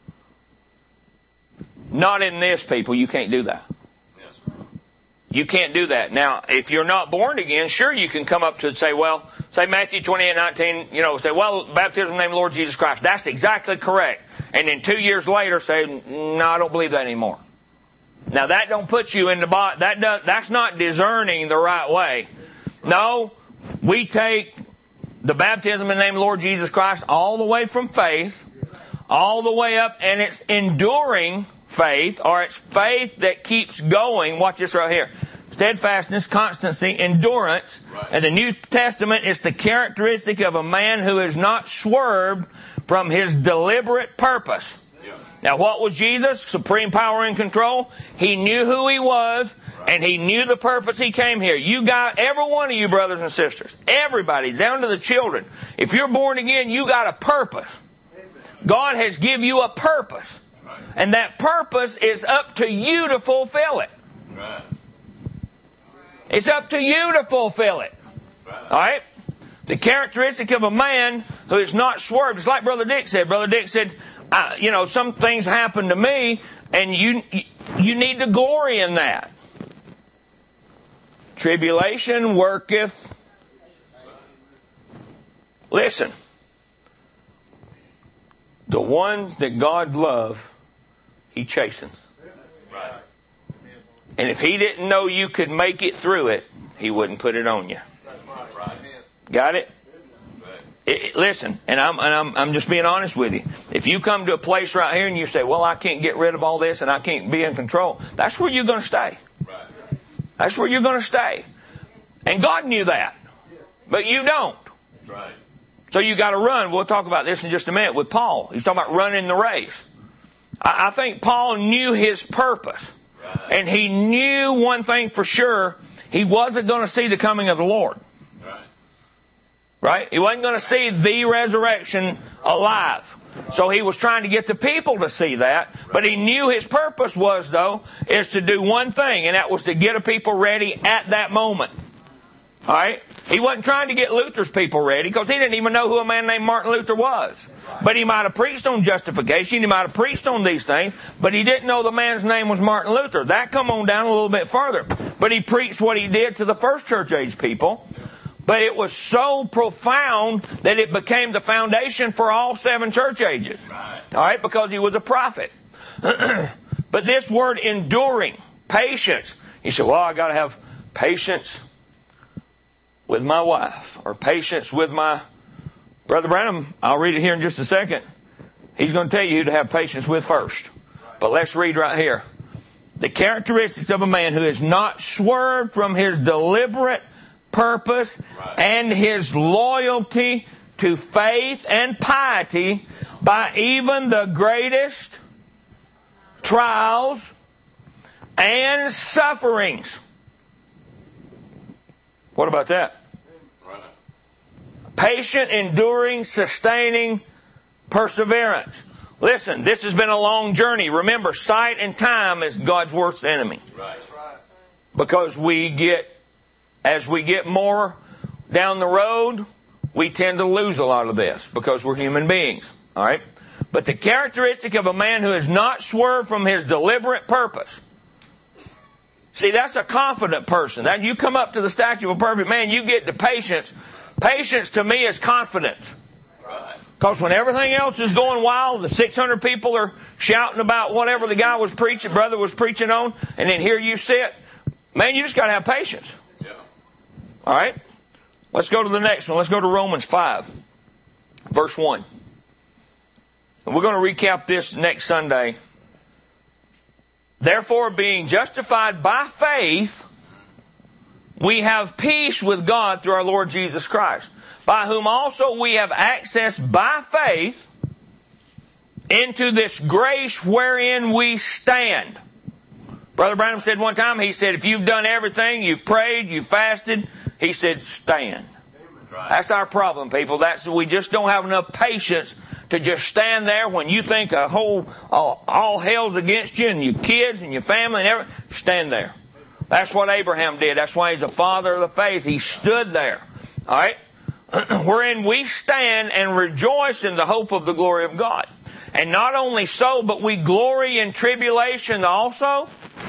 not in this, people. You can't do that. You can't do that. Now, if you're not born again, sure, you can come up to and say, well, say Matthew 28:19, say, well, baptism in the name of the Lord Jesus Christ. That's exactly correct. And then 2 years later say, no, I don't believe that anymore. Now, that don't put you in the box. That's not discerning the right way. No, we take the baptism in the name of the Lord Jesus Christ all the way from faith, all the way up, and it's enduring faith, or it's faith that keeps going. Watch this right here. Steadfastness, constancy, endurance. Right. In the New Testament, it's the characteristic of a man who is not swerved from his deliberate purpose. Yeah. Now, what was Jesus? Supreme power and control. He knew who he was, and he knew the purpose he came here. You got, every one of you brothers and sisters, everybody, down to the children, if you're born again, you got a purpose. God has given you a purpose. And that purpose is up to you to fulfill it. Right. It's up to you to fulfill it. Right. All right? The characteristic of a man who is not swerved. It's like Brother Dick said. Brother Dick said, some things happen to me, and you need to glory in that. Tribulation worketh. Listen. The ones that God loves, He chastens. Right. And if He didn't know you could make it through it, He wouldn't put it on you. Right. Got it? Listen, and I'm just being honest with you. If you come to a place right here and you say, well, I can't get rid of all this and I can't be in control, that's where you're going to stay. Right. That's where you're going to stay. And God knew that. But you don't. Right. So you got to run. We'll talk about this in just a minute with Paul. He's talking about running the race. I think Paul knew his purpose. Right. And he knew one thing for sure. He wasn't going to see the coming of the Lord. Right. Right? He wasn't going to see the resurrection alive. So he was trying to get the people to see that. But he knew his purpose was, though, is to do one thing. And that was to get a people ready at that moment. All right? He wasn't trying to get Luther's people ready because he didn't even know who a man named Martin Luther was. But he might have preached on justification. He might have preached on these things. But he didn't know the man's name was Martin Luther. That come on down a little bit further. But he preached what he did to the first church age people. But it was so profound that it became the foundation for all 7 church ages. All right? Because he was a prophet. But this word enduring, patience. You say, well, I got to have patience with my wife, or patience with my Brother Branham. I'll read it here in just a second. He's going to tell you who to have patience with first. But let's read right here. The characteristics of a man who is not swerved from his deliberate purpose and his loyalty to faith and piety by even the greatest trials and sufferings. What about that? Patient, enduring, sustaining perseverance. Listen, this has been a long journey. Remember, sight and time is God's worst enemy. Right. Because as we get more down the road, we tend to lose a lot of this because we're human beings. All right? But the characteristic of a man who is not swerved from his deliberate purpose. See, that's a confident person. That you come up to the statue of a perfect man, you get to patience. Patience to me is confidence. Because when everything else is going wild, the 600 people are shouting about whatever the guy was preaching, brother was preaching on, and then here you sit. Man, you just got to have patience. Yeah. All right? Let's go to the next one. Let's go to Romans 5, verse 1. And we're going to recap this next Sunday. Therefore, being justified by faith, we have peace with God through our Lord Jesus Christ, by whom also we have access by faith into this grace wherein we stand. Brother Branham said one time, he said, if you've done everything, you've prayed, you've fasted, he said, stand. That's our problem, people. We just don't have enough patience to just stand there when you think all hell's against you and your kids and your family and everything. Stand there. That's what Abraham did. That's why he's a father of the faith. He stood there. All right? Wherein we stand and rejoice in the hope of the glory of God. And not only so, but we glory in tribulation also.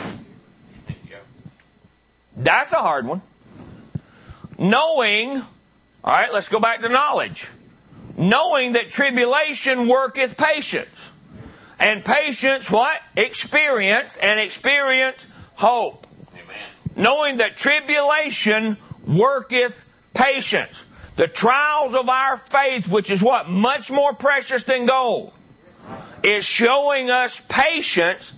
That's a hard one. Knowing, all right, let's go back to knowledge. Knowing that tribulation worketh patience. And patience, what? Experience. And experience, hope. Amen. Knowing that tribulation worketh patience. The trials of our faith, which is what? Much more precious than gold, is showing us patience.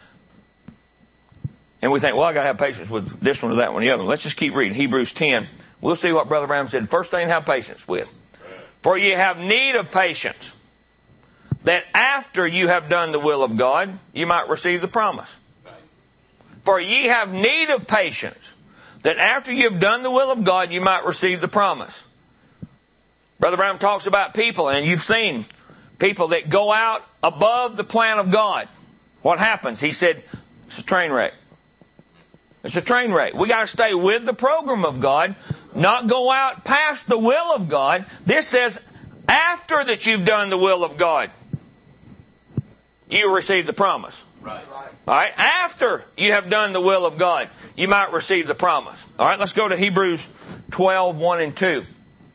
And we think, well, I got to have patience with this one or that one or the other one. Let's just keep reading. Hebrews 10. We'll see what Brother Branham said. First thing, have patience with. For ye have need of patience, that after you have done the will of God, you might receive the promise. For ye have need of patience, that after you have done the will of God, you might receive the promise. Brother Branham talks about people, and you've seen people that go out above the plan of God. What happens? He said, it's a train wreck. It's a train wreck. We got to stay with the program of God, not go out past the will of God. This says, after that you've done the will of God, you receive the promise. Right. All right. After you have done the will of God, you might receive the promise. All right. Let's go to Hebrews 12, 1 and 2.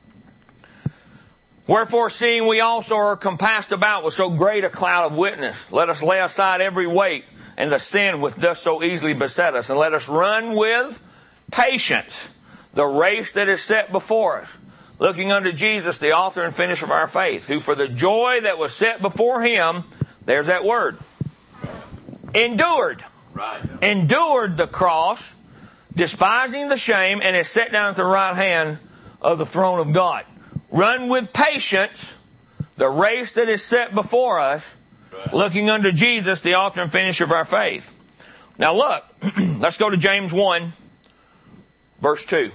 Wherefore, seeing we also are compassed about with so great a cloud of witness, let us lay aside every weight and the sin which doth so easily beset us, and let us run with patience the race that is set before us, looking unto Jesus, the author and finisher of our faith, who for the joy that was set before him, there's that word, endured. Right. Endured the cross, despising the shame, and is set down at the right hand of the throne of God. Run with patience the race that is set before us, looking unto Jesus, the author and finisher of our faith. Now look, let's go to James 1, verse 2.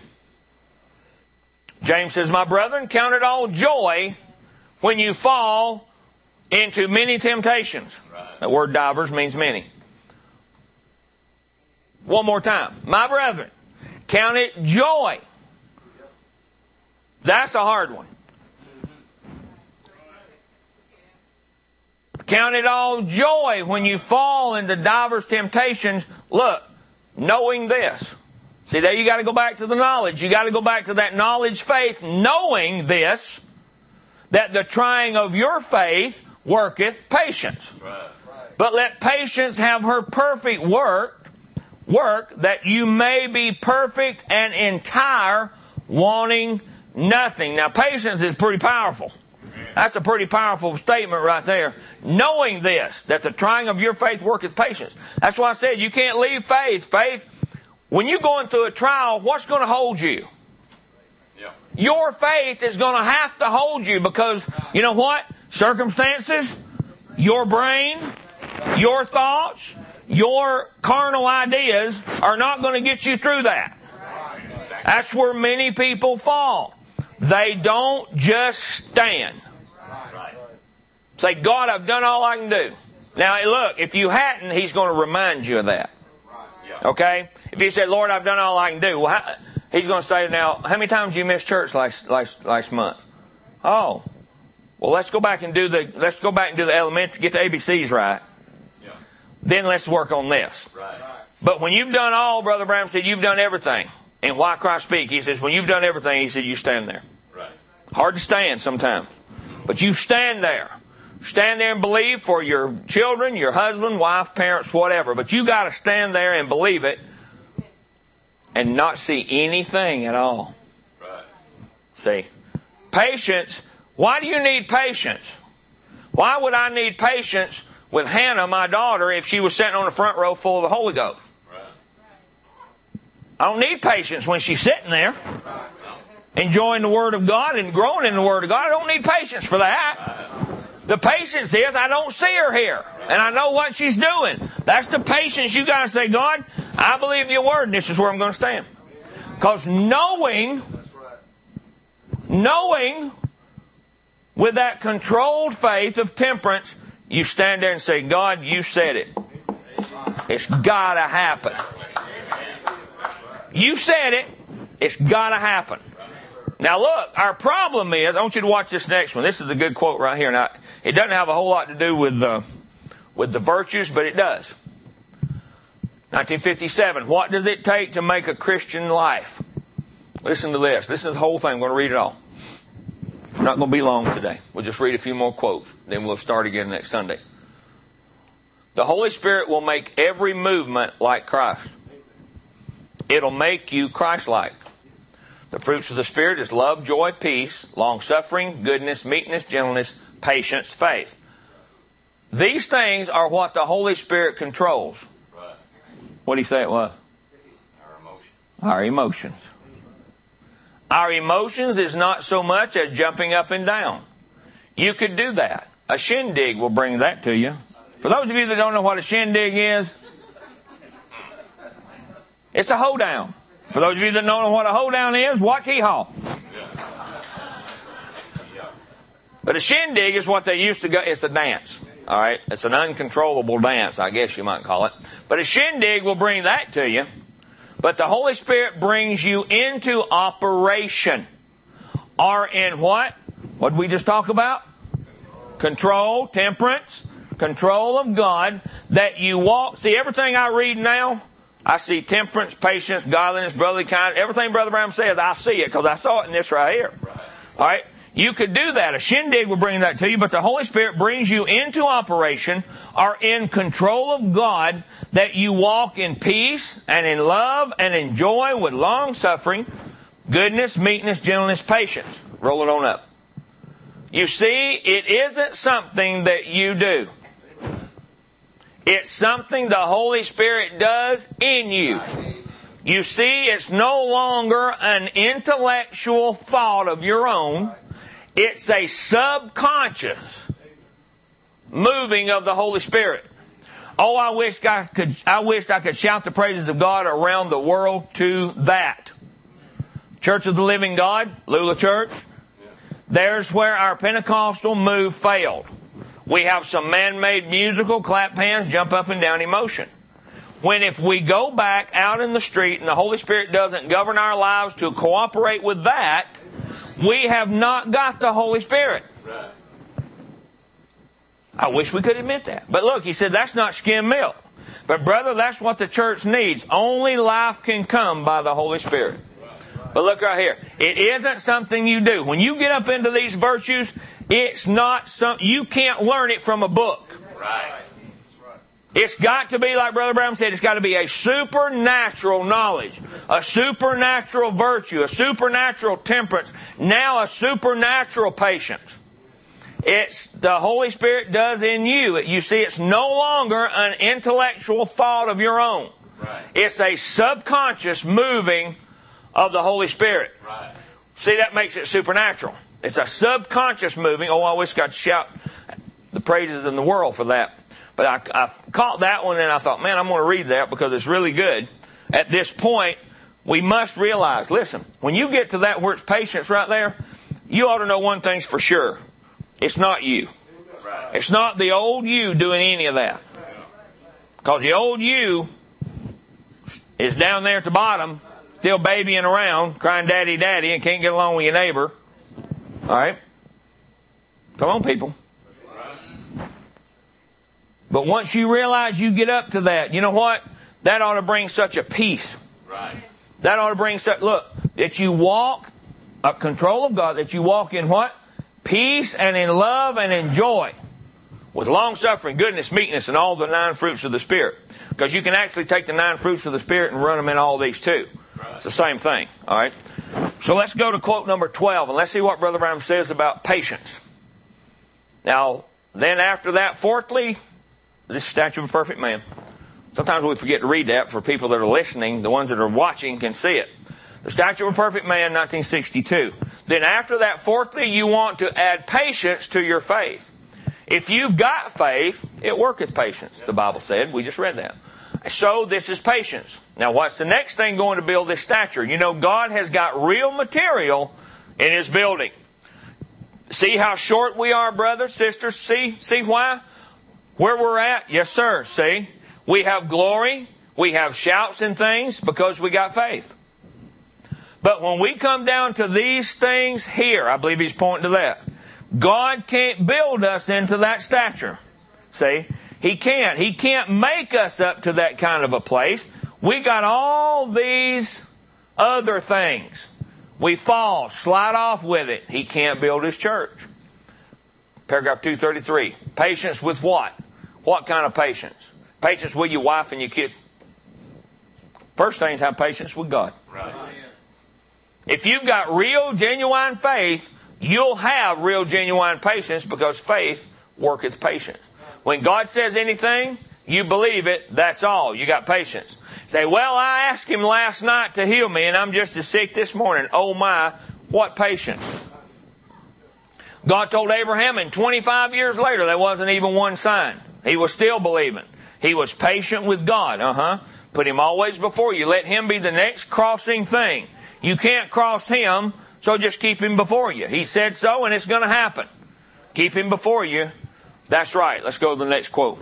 James says, my brethren, count it all joy when you fall into many temptations. Right. That word divers means many. One more time. My brethren, count it joy. That's a hard one. Count it all joy when you fall into divers temptations. Look, knowing this. See, there you got to go back to the knowledge. You got to go back to that knowledge faith, knowing this, that the trying of your faith worketh patience. Right. But let patience have her perfect work, that you may be perfect and entire, wanting nothing. Now, patience is pretty powerful. That's a pretty powerful statement right there. Knowing this, that the trying of your faith worketh patience. That's why I said you can't leave faith. Faith, when you're going through a trial, what's going to hold you? Yeah. Your faith is going to have to hold you because, you know what? Circumstances, your brain, your thoughts, your carnal ideas are not going to get you through that. That's where many people fall. They don't just stand. Say, God, I've done all I can do. Now, look, if you hadn't, He's going to remind you of that. Okay? If you said, Lord, I've done all I can do, well, He's going to say, now, how many times you missed church last month? Oh, well, let's go back and do the elementary, get the ABCs right. Yeah. Then let's work on this. Right. But when you've done all, Brother Branham said, you've done everything. And why Christ speak? He says, when you've done everything, he said, you stand there. Right. Hard to stand sometimes. But you stand there. Stand there and believe for your children, your husband, wife, parents, whatever. But you got to stand there and believe it and not see anything at all. Right. See, patience. Why do you need patience? Why would I need patience with Hannah, my daughter, if she was sitting on the front row full of the Holy Ghost? Right. I don't need patience when she's sitting there enjoying the Word of God and growing in the Word of God. I don't need patience for that. The patience is I don't see her here, and I know what she's doing. That's the patience you got to say, God, I believe your Word, and this is where I'm going to stand. Because knowing Knowing with that controlled faith of temperance, you stand there and say, God, you said it. It's got to happen. You said it. It's got to happen. Now look, our problem is, I want you to watch this next one. This is a good quote right here. Now, it doesn't have a whole lot to do with the virtues, but it does. 1957, what does it take to make a Christian life? Listen to this. This is the whole thing. I'm going to read it all. We're not going to be long today. We'll just read a few more quotes. Then we'll start again next Sunday. The Holy Spirit will make every movement like Christ. It'll make you Christ-like. The fruits of the Spirit is love, joy, peace, long-suffering, goodness, meekness, gentleness, patience, faith. These things are what the Holy Spirit controls. Right. What do you say it was? Our emotions. Our emotions. Our emotions is not so much as jumping up and down. You could do that. A shindig will bring that to you. For those of you that don't know what a shindig is, it's a hoedown. For those of you that don't know what a hoedown is, watch Hee Haw. But a shindig is what they used to go. It's a dance. All right, it's an uncontrollable dance, I guess you might call it. But a shindig will bring that to you. But the Holy Spirit brings you into operation. Or in what? What did we just talk about? Control, temperance, control of God, that you walk. See, everything I read now, I see temperance, patience, godliness, brotherly kindness. Everything Brother Branham says, I see it because I saw it in this right here. All right? You could do that. A shindig will bring that to you, but the Holy Spirit brings you into operation, or in control of God, that you walk in peace and in love and in joy with long suffering, goodness, meekness, gentleness, patience. Roll it on up. You see, it isn't something that you do. It's something the Holy Spirit does in you. You see, it's no longer an intellectual thought of your own. It's a subconscious moving of the Holy Spirit. Oh, I wish I could shout the praises of God around the world to that. Church of the Living God, Lula Church. There's where our Pentecostal move failed. We have some man-made musical, clap hands, jump up and down emotion. When if we go back out in the street and the Holy Spirit doesn't govern our lives to cooperate with that, we have not got the Holy Spirit. Right. I wish we could admit that. But look, he said that's not skim milk. But brother, that's what the church needs. Only life can come by the Holy Spirit. But look right here. It isn't something you do. When you get up into these virtues, it's not something, you can't learn it from a book. Right. It's got to be, like Brother Brown said, it's got to be a supernatural knowledge, a supernatural virtue, a supernatural temperance, now a supernatural patience. It's the Holy Spirit does in you. You see, it's no longer an intellectual thought of your own. Right. It's a subconscious moving of the Holy Spirit. Right. See, that makes it supernatural. It's a subconscious moving. Oh, I wish I could shout the praises in the world for that. But I caught that one and I thought, man, I'm going to read that because it's really good. At this point, we must realize, listen, when you get to that where it's patience right there, you ought to know one thing's for sure. It's not you. Right. It's not the old you doing any of that. Because the old you is down there at the bottom, still babying around, crying daddy, daddy, and can't get along with your neighbor. All right? Come on, people. But once you realize you get up to that, you know what? That ought to bring such a peace. Right. That ought to bring such, look, that you walk, a control of God, that you walk in what? Peace and in love and in joy. With long suffering, goodness, meekness, and all the 9 fruits of the Spirit. Because you can actually take the 9 fruits of the Spirit and run them in all these too. Right. It's the same thing. All right? So let's go to quote number 12 and let's see what Brother Branham says about patience. Now, then after that, fourthly, this statue of a perfect man. Sometimes we forget to read that for people that are listening. The ones that are watching can see it. The statue of a perfect man, 1962. Then after that, fourthly, you want to add patience to your faith. If you've got faith, it worketh patience, the Bible said. We just read that. So this is patience. Now what's the next thing going to build this stature? You know, God has got real material in His building. See how short we are, brothers, sisters? See why? Where we're at? Yes, sir. See? We have glory. We have shouts and things because we got faith. But when we come down to these things here, I believe He's pointing to that. God can't build us into that stature. See? He can't. He can't make us up to that kind of a place. We got all these other things. We fall, slide off with it. He can't build His church. Paragraph 233. Patience with what? What kind of patience? Patience with your wife and your kids. First thing is have patience with God. Right. If you've got real, genuine faith, you'll have real, genuine patience because faith worketh patience. When God says anything, you believe it, that's all. You got patience. Say, well, I asked Him last night to heal me and I'm just as sick this morning. Oh my, what patience. God told Abraham, and 25 years later there wasn't even one sign. He was still believing. He was patient with God. Put Him always before you. Let Him be the next crossing thing. You can't cross Him, so just keep Him before you. He said so, and it's going to happen. Keep Him before you. That's right. Let's go to the next quote.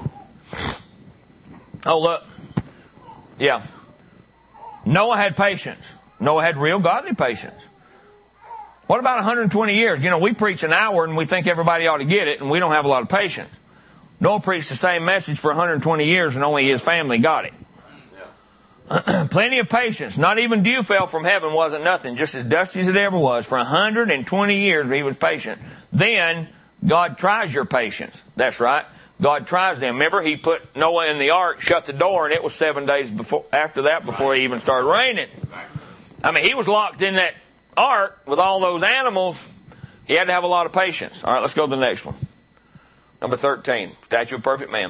Oh, look. Yeah. Noah had patience. Noah had real godly patience. What about 120 years? You know, we preach an hour and we think everybody ought to get it, and we don't have a lot of patience. Noah preached the same message for 120 years and only his family got it. Plenty of patience. Not even dew fell from heaven wasn't nothing. Just as dusty as it ever was. For 120 years he was patient. Then God tries your patience. That's right. God tries them. Remember, He put Noah in the ark, shut the door, and it was 7 days after that before it even started raining. I mean, he was locked in that ark with all those animals. He had to have a lot of patience. All right, let's go to the next one. Number 13, statue of perfect man.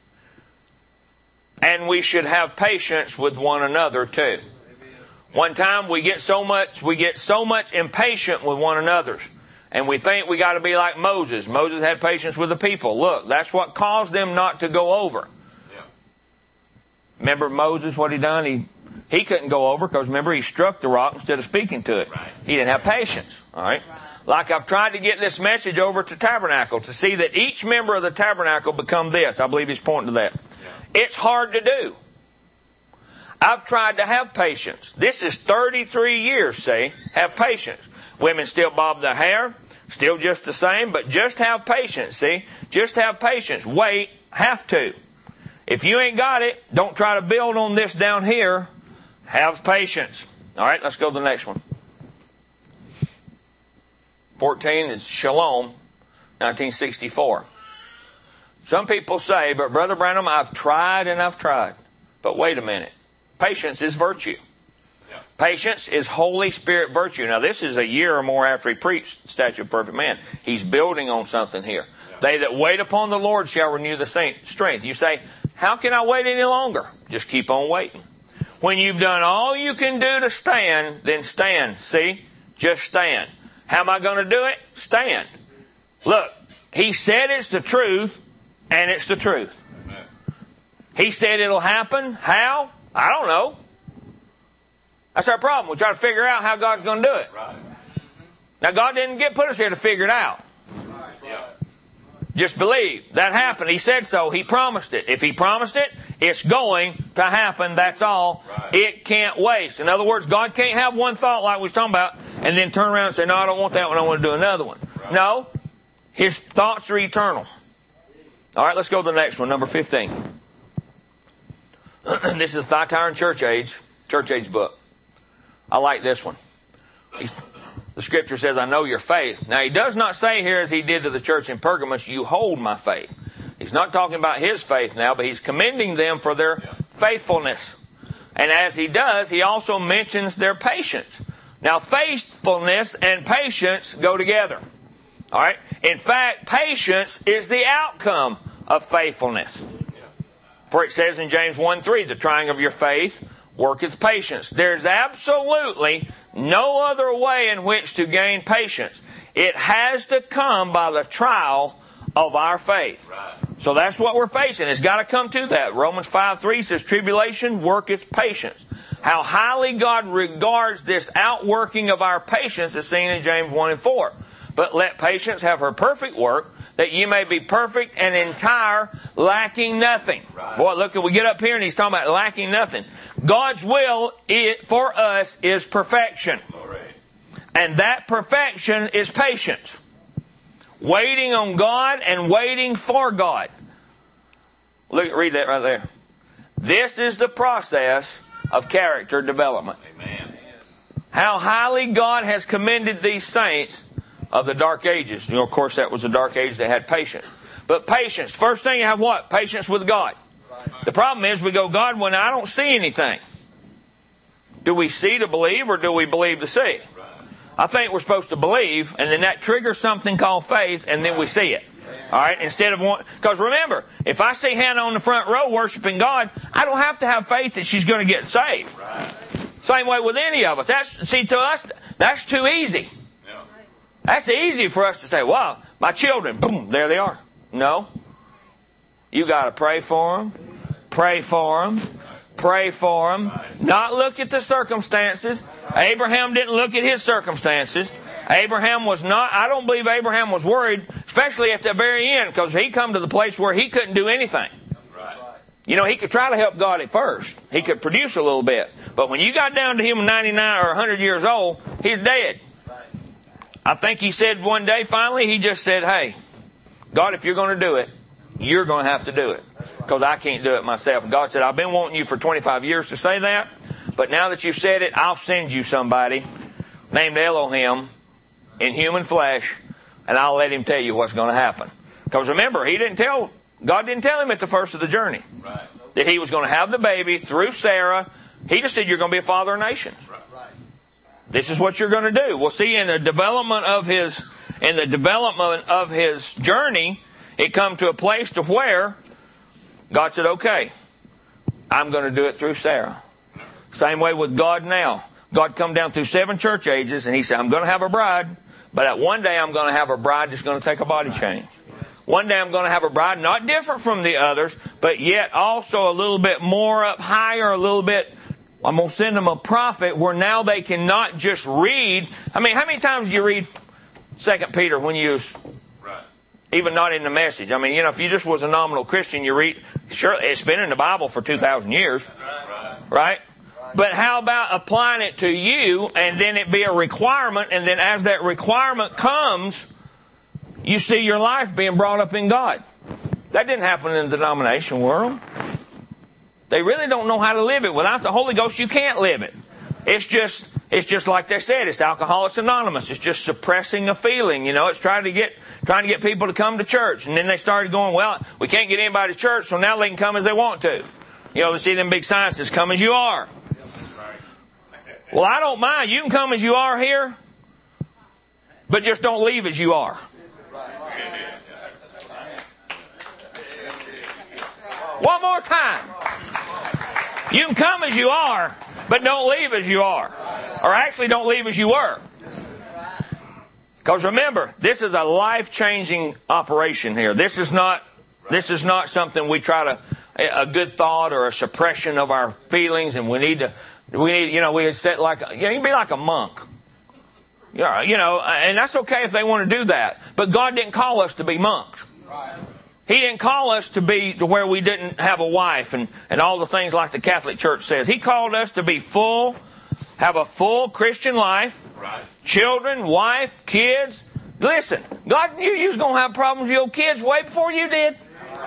And we should have patience with one another too. One time we get so much impatient with one another. And we think we got to be like Moses. Moses had patience with the people. Look, that's what caused them not to go over. Yeah. Remember Moses, what he done? He couldn't go over because remember he struck the rock instead of speaking to it. Right. He didn't have patience. All right. Like I've tried to get this message over to Tabernacle to see that each member of the Tabernacle become this. I believe He's pointing to that. Yeah. It's hard to do. I've tried to have patience. This is 33 years, see? Have patience. Women still bob their hair, still just the same, but just have patience, see? Just have patience. Wait, have to. If you ain't got it, don't try to build on this down here. Have patience. All right, let's go to the next one. 14 is Shalom, 1964. Some people say, but Brother Branham, I've tried and I've tried. But wait a minute. Patience is virtue. Yeah. Patience is Holy Spirit virtue. Now, this is a year or more after he preached Statue of Perfect Man. He's building on something here. Yeah. They that wait upon the Lord shall renew the strength. You say, how can I wait any longer? Just keep on waiting. When you've done all you can do to stand, then stand. See? Just stand. How am I going to do it? Stand. Look, He said it's the truth, and it's the truth. Amen. He said it'll happen. How? I don't know. That's our problem. We try to figure out how God's going to do it. Right. Now, God didn't put us here to figure it out. Right. Just believe. That happened. He said so. He promised it. If He promised it, it's going to happen. That's all. Right. It can't waste. In other words, God can't have one thought like we was talking about and then turn around and say, no, I don't want that one. I want to do another one. Right. No. His thoughts are eternal. All right, let's go to the next one, number 15. This is Thyatira Church Age book. I like this one. The scripture says, I know your faith. Now, he does not say here, as he did to the church in Pergamos, you hold my faith. He's not talking about his faith now, but he's commending them for their faithfulness. And as he does, he also mentions their patience. Now, faithfulness and patience go together. All right? In fact, patience is the outcome of faithfulness. For it says in James 1:3, the trying of your faith worketh patience. There's absolutely no other way in which to gain patience. It has to come by the trial of our faith. Right. So that's what we're facing. It's got to come to that. Romans 5:3 says, tribulation worketh patience. How highly God regards this outworking of our patience is seen in James 1 and 4. But let patience have her perfect work, that ye may be perfect and entire, lacking nothing. Right. Boy, look, we get up here and he's talking about lacking nothing. God's will for us is perfection. Right. And that perfection is patience. Waiting on God and waiting for God. Look, read that right there. This is the process of character development. Amen. How highly God has commended these saints of the dark ages. You know, of course, that was the dark age that had patience. But patience, first thing you have what? Patience with God. The problem is we go, God, when I don't see anything. Do we see to believe or do we believe to see? I think we're supposed to believe, and then that triggers something called faith, and then we see it. All right, instead of one, because remember, if I see Hannah on the front row worshiping God, I don't have to have faith that she's going to get saved. Right. Same way with any of us. To us, that's too easy. Yeah. That's easy for us to say, "Wow, my children, boom, there they are." No, you got to pray for them, pray for them, pray for them. Not look at the circumstances. Abraham didn't look at his circumstances. Abraham was not, I don't believe Abraham was worried, especially at the very end, because he come to the place where he couldn't do anything. Right. You know, he could try to help God at first. He could produce a little bit. But when you got down to him 99 or 100 years old, he's dead. Right. I think he said one day, finally, he just said, "Hey, God, if you're going to do it, you're going to have to do it. Because I can't do it myself." And God said, "I've been wanting you for 25 years to say that. But now that you've said it, I'll send you somebody named Elohim in human flesh, and I'll let him tell you what's going to happen." Because remember, God didn't tell him at the first of the journey that he was going to have the baby through Sarah. He just said, "You're going to be a father of nations. This is what you're going to do." We'll see in the development of his journey, it come to a place to where God said, "Okay, I'm going to do it through Sarah." Same way with God now. God come down through 7 church ages, and He said, "I'm going to have a bride, but one day I'm going to have a bride that's going to take a body change. One day I'm going to have a bride not different from the others, but yet also a little bit more up higher, a little bit, I'm going to send them a prophet where now they can not just read." I mean, how many times do you read 2 Peter when you even not in the Message? I mean, you know, if you just was a nominal Christian, you read, sure, it's been in the Bible for 2,000 years, right? But how about applying it to you, and then it be a requirement, and then as that requirement comes, you see your life being brought up in God. That didn't happen in the denomination world. They really don't know how to live it. Without the Holy Ghost, you can't live it. It's just like they said, it's Alcoholics Anonymous. It's just suppressing a feeling, you know. It's trying to get people to come to church. And then they started going, "Well, we can't get anybody to church, so now they can come as they want to." You know, they see them big signs that says, "Come as you are." Well, I don't mind. You can come as you are here, but just don't leave as you are. One more time. You can come as you are, but don't leave as you are. Or actually don't leave as you were. Because remember, this is a life-changing operation here. This is not something we try to, a good thought or a suppression of our feelings, and we need, you know, we set like, you know, you be like a monk. Yeah, you know, and that's okay if they want to do that. But God didn't call us to be monks. He didn't call us to be to where we didn't have a wife and all the things like the Catholic Church says. He called us to be full, have a full Christian life, children, wife, kids. Listen, God knew you was going to have problems with your kids way before you did.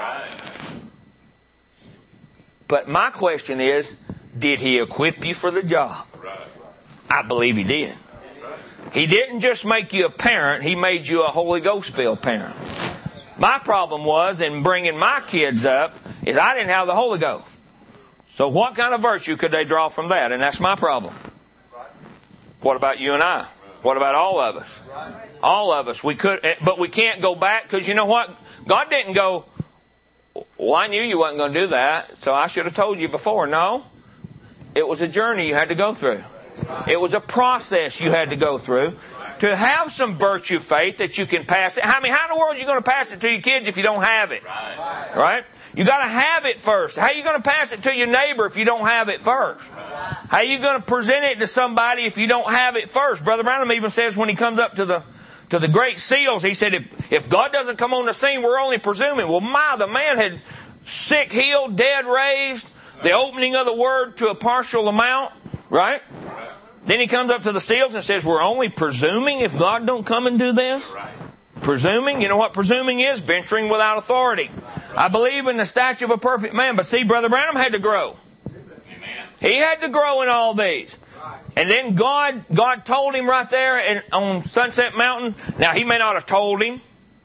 But my question is, did He equip you for the job? I believe He did. He didn't just make you a parent, He made you a Holy Ghost-filled parent. My problem was, in bringing my kids up, is I didn't have the Holy Ghost. So what kind of virtue could they draw from that? And that's my problem. What about you and I? What about all of us? All of us. We could, but we can't go back, because you know what? God didn't go, "Well, I knew you wasn't going to do that, so I should have told you before." No. It was a journey you had to go through. It was a process you had to go through. to have some virtue faith that you can pass it. I mean, how in the world are you going to pass it to your kids if you don't have it? Right? You got to have it first. How are you going to pass it to your neighbor if you don't have it first? How are you going to present it to somebody if you don't have it first? Brother Branham even says when he comes up to the great seals, he said, if God doesn't come on the scene, we're only presuming. Well, the man had sick healed, dead raised, the opening of the word to a partial amount, right? Then he comes up to the seals and says, we're only presuming if God don't come and do this? Presuming, you know what presuming is? Venturing without authority. I believe in the stature of a perfect man, but see, Brother Branham had to grow. He had to grow in all these. And then God told him right there on Sunset Mountain. Now, he may not have told him,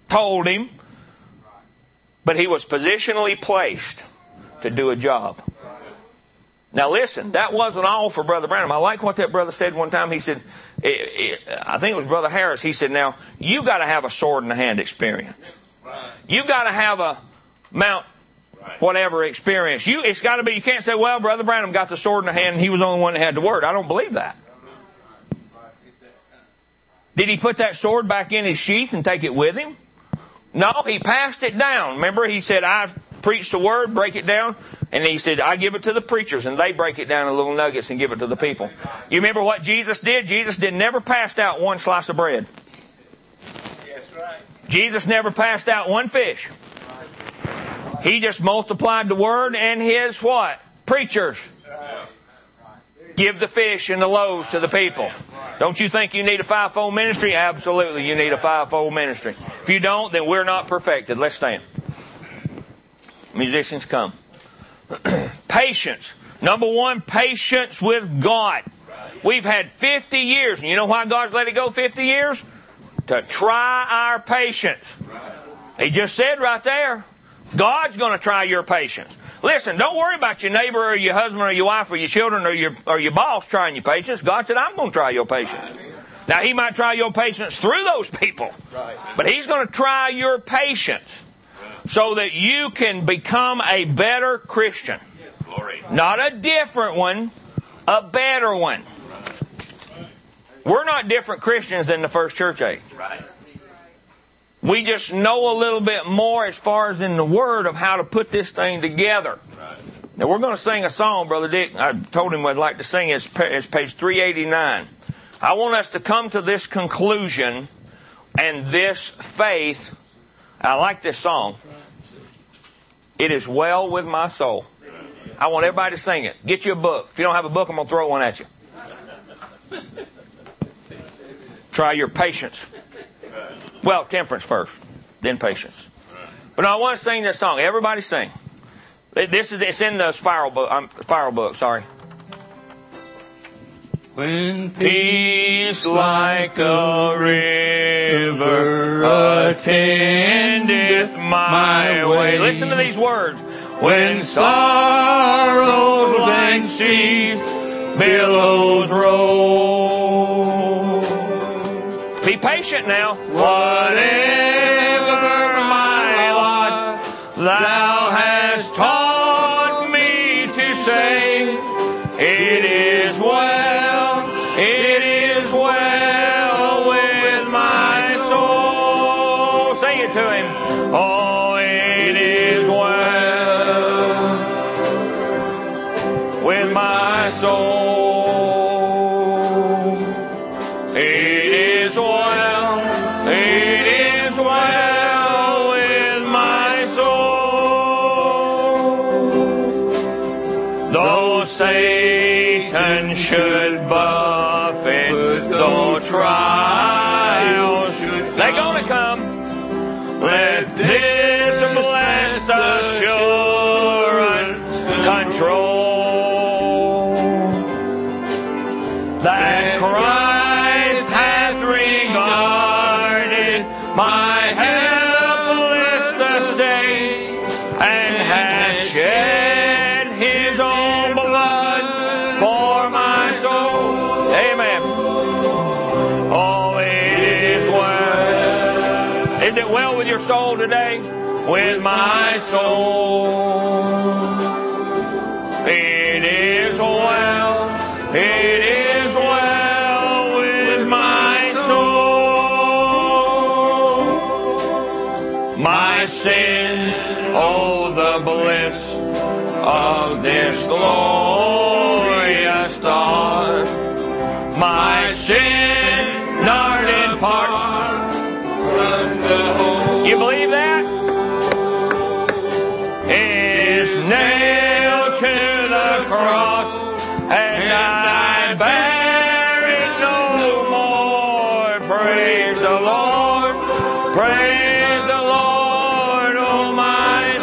but he was positionally placed to do a job. Now listen, that wasn't all for Brother Branham. I like what that brother said one time. He said, I think it was Brother Harris. He said, now, you got to have a sword in the hand experience. You got to have a Mount whatever experience. It's got to be, you can't say, well, Brother Branham got the sword in the hand and he was the only one that had the word. I don't believe that. Did he put that sword back in his sheath and take it with him? No, he passed it down. Remember, he said, I've preached the word, break it down. And he said, I give it to the preachers, and they break it down in little nuggets and give it to the people. You remember what Jesus did? Jesus never passed out one slice of bread. Yes, right. Jesus never passed out one fish. He just multiplied the word and his what? Preachers. Give the fish and the loaves to the people. Don't you think you need a fivefold ministry? Absolutely, you need a fivefold ministry. If you don't, then we're not perfected. Let's stand. Musicians, come. Patience. Number one, patience with God. We've had 50 years. And you know why God's let it go 50 years? To try our patience. He just said right there, God's going to try your patience. Listen, don't worry about your neighbor or your husband or your wife or your children or your boss trying your patience. God said, I'm going to try your patience. Now, He might try your patience through those people. But He's going to try your patience so that you can become a better Christian. Not a different one, a better one. We're not different Christians than the first church age. We just know a little bit more as far as in the Word of how to put this thing together. Now we're going to sing a song, Brother Dick. I told him I'd like to sing it. It's page 389. I want us to come to this conclusion and this faith. I like this song. It is well with my soul. I want everybody to sing it. Get you a book. If you don't have a book, I'm going to throw one at you. Try your patience. Well, temperance first, then patience. But no, I want to sing this song. Everybody sing. It's in the spiral book. Sorry. When peace like a river attendeth my way. Listen to these words. When sorrows and seas billows roll. Be patient now. Whatever my lot, thou hast taught me to say, it is well, it is well with my soul. Sing it to Him. Oh, it is well with my soul. Satan should buffet, though trials should they're going to come. Let this blessed assurance control that Christ hath regarded my helpless estate and hath shed His own blood for my soul. Amen. Oh, it is well. Is it well with your soul today? With my soul. It is well. It is well with my soul. sin. Oh, the bliss of this glorious thought. My sin nor depart from the whole. You believe that? Is nailed to the cross, and I bear it no more. Praise the Lord, praise the Lord, oh my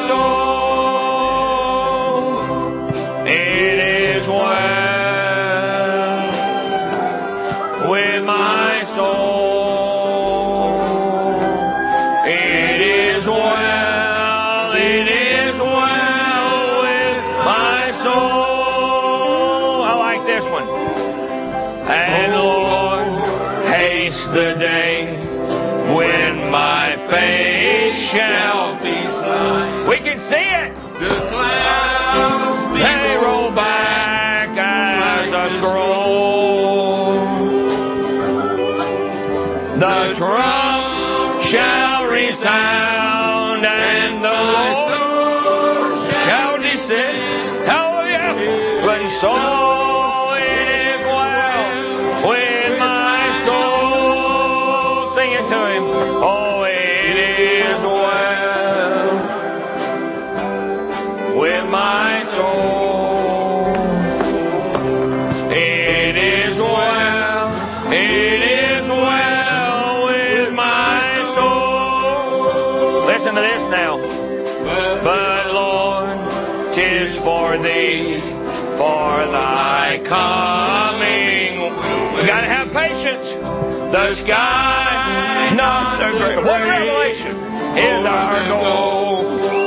soul. It is well with my soul. It is well, it is well with my soul. I like this one. And Lord, haste the day when my face shall be slight. We can see it. The clouds they roll back as a scroll. The trump shall resound and the Lord shall descend. Hallelujah. When so it is well with my soul. Sing it to him. Oh, it is well with my soul. It is well. It is well with my soul. Listen to this now. But Lord, 'tis for thee, for thy coming. We gotta have patience. The sky, not the great. What revelation is our goal?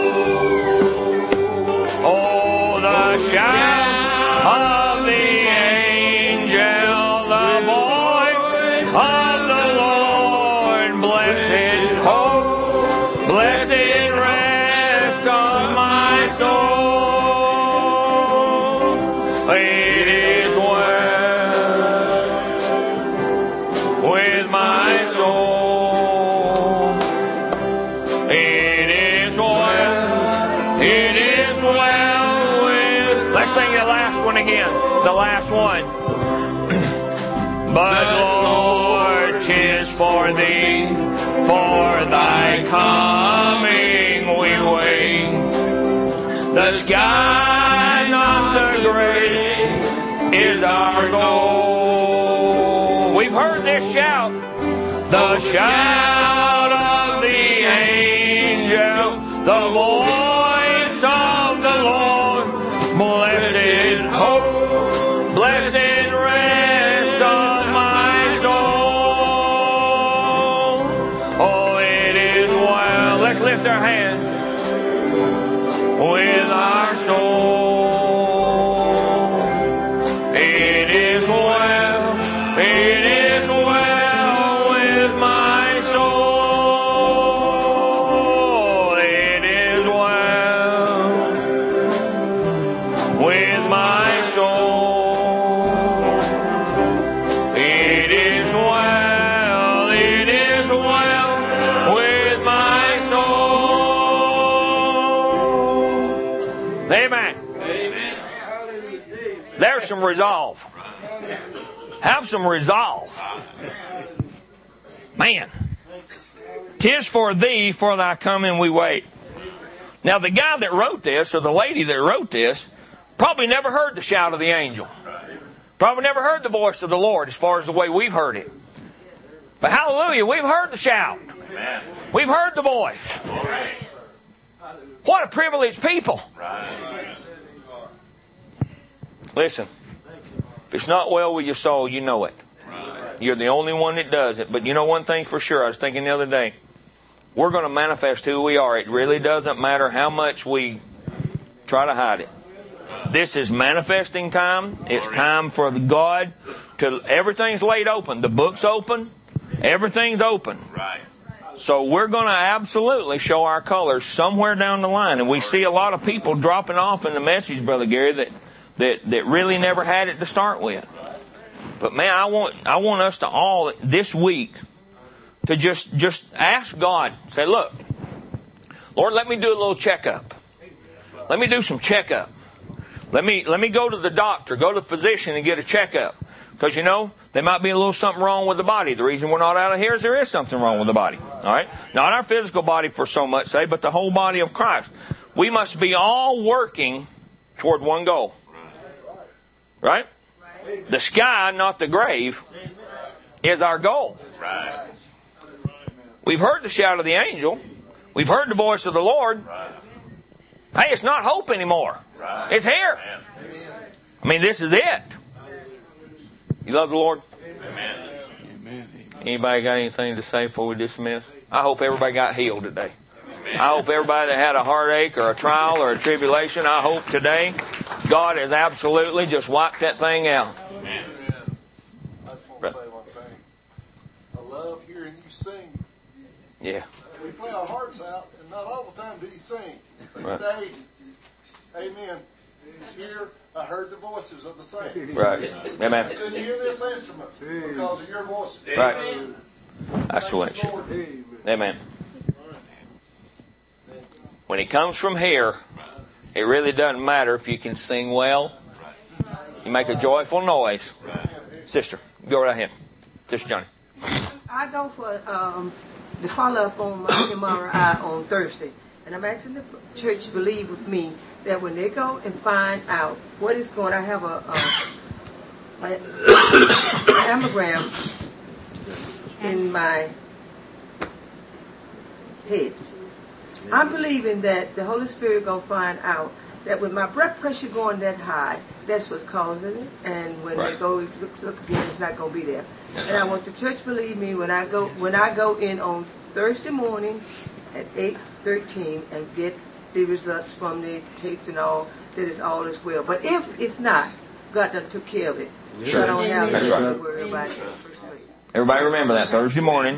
Oh, the shout of the angel, the voice of the Lord, blessed hope, blessed rest on my soul. It is well with my soul. It is well. It is well with. Let's sing that last one again. The last one. But Lord, 'tis for thee, for thy coming we wait. The sky, not the great, is our goal. We've heard this shout. The shout of the angel, the voice of the Lord, blessed hope, blessed rest of my soul. Oh, it is well. Let's lift our hands with our soul. It is well. It is well with my soul. It is well with my soul. It is well. It is well with my soul. Amen. Amen. There's some resolve. Have some resolve. Man. 'Tis for thee, for thy coming we wait. Now the guy that wrote this, or the lady that wrote this, probably never heard the shout of the angel. Probably never heard the voice of the Lord as far as the way we've heard it. But hallelujah, we've heard the shout. We've heard the voice. What a privileged people. Listen, if it's not well with your soul, you know it. You're the only one that does it. But you know one thing for sure, I was thinking the other day, we're going to manifest who we are. It really doesn't matter how much we try to hide it. This is manifesting time. It's time for God to, everything's laid open. The book's open. Everything's open. Right. So we're going to absolutely show our colors somewhere down the line. And we see a lot of people dropping off in the message, Brother Gary, that really never had it to start with. But man, I want us to all this week to just ask God, say, look, Lord, let me do a little checkup. Let me do some checkup. Let me go to the doctor, go to the physician and get a checkup. Because, there might be a little something wrong with the body. The reason we're not out of here is there is something wrong with the body. All right? Not our physical body for so much say, but the whole body of Christ. We must be all working toward one goal. Right? The sky, not the grave, is our goal. We've heard the shout of the angel. We've heard the voice of the Lord. Hey, it's not hope anymore. It's here. I mean, this is it. You love the Lord? Amen. Anybody got anything to say before we dismiss? I hope everybody got healed today. I hope everybody that had a heartache or a trial or a tribulation, I hope today God has absolutely just wiped that thing out. Amen. I just want to say one thing. I love hearing you sing. Yeah. We play our hearts out, and not all the time do you sing. But Right. today, amen. Here, I heard the voices of the saints. Right. Amen. I couldn't hear this instrument because of your voices. Right. That's the way it should. Lord. Amen. When it comes from here, it really doesn't matter if you can sing well. You make a joyful noise. Sister, go right ahead. Sister Johnny. I go for the follow-up on my MRI on Thursday. And I'm asking the church to believe with me that when they go and find out what is going, I have a mammogram in my head. I'm believing that the Holy Spirit going to find out that with my blood pressure going that high, that's what's causing it. And when they go look again, it's not going to be there. And I want the church to believe me when I go in on Thursday morning at 8:13 and get the results from the tapes and all, that is all is well. But if it's not, God done took care of it. So I don't have to worry about it in the first place. Everybody remember that. Thursday morning,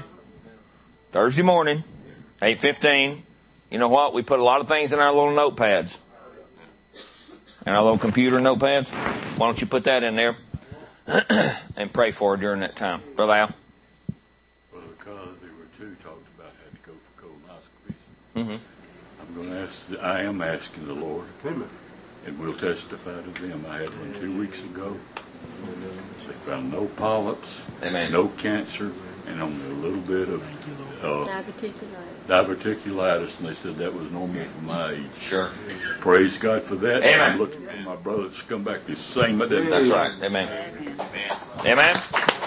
8:15. You know what? We put a lot of things in our little notepads. And our little computer notepads. Why don't you put that in there and pray for her during that time. Brother Al? Brother Carl, there were two talked about how to go for colonoscopies. I am asking the Lord, and we'll testify to them. I had one 2 weeks ago. They found no polyps, Amen. no cancer, and only a little bit of diverticulitis, and they said that was normal for my age. Sure. Praise God for that. Amen. I'm looking for my brother to come back the same. That's right. Amen. Amen.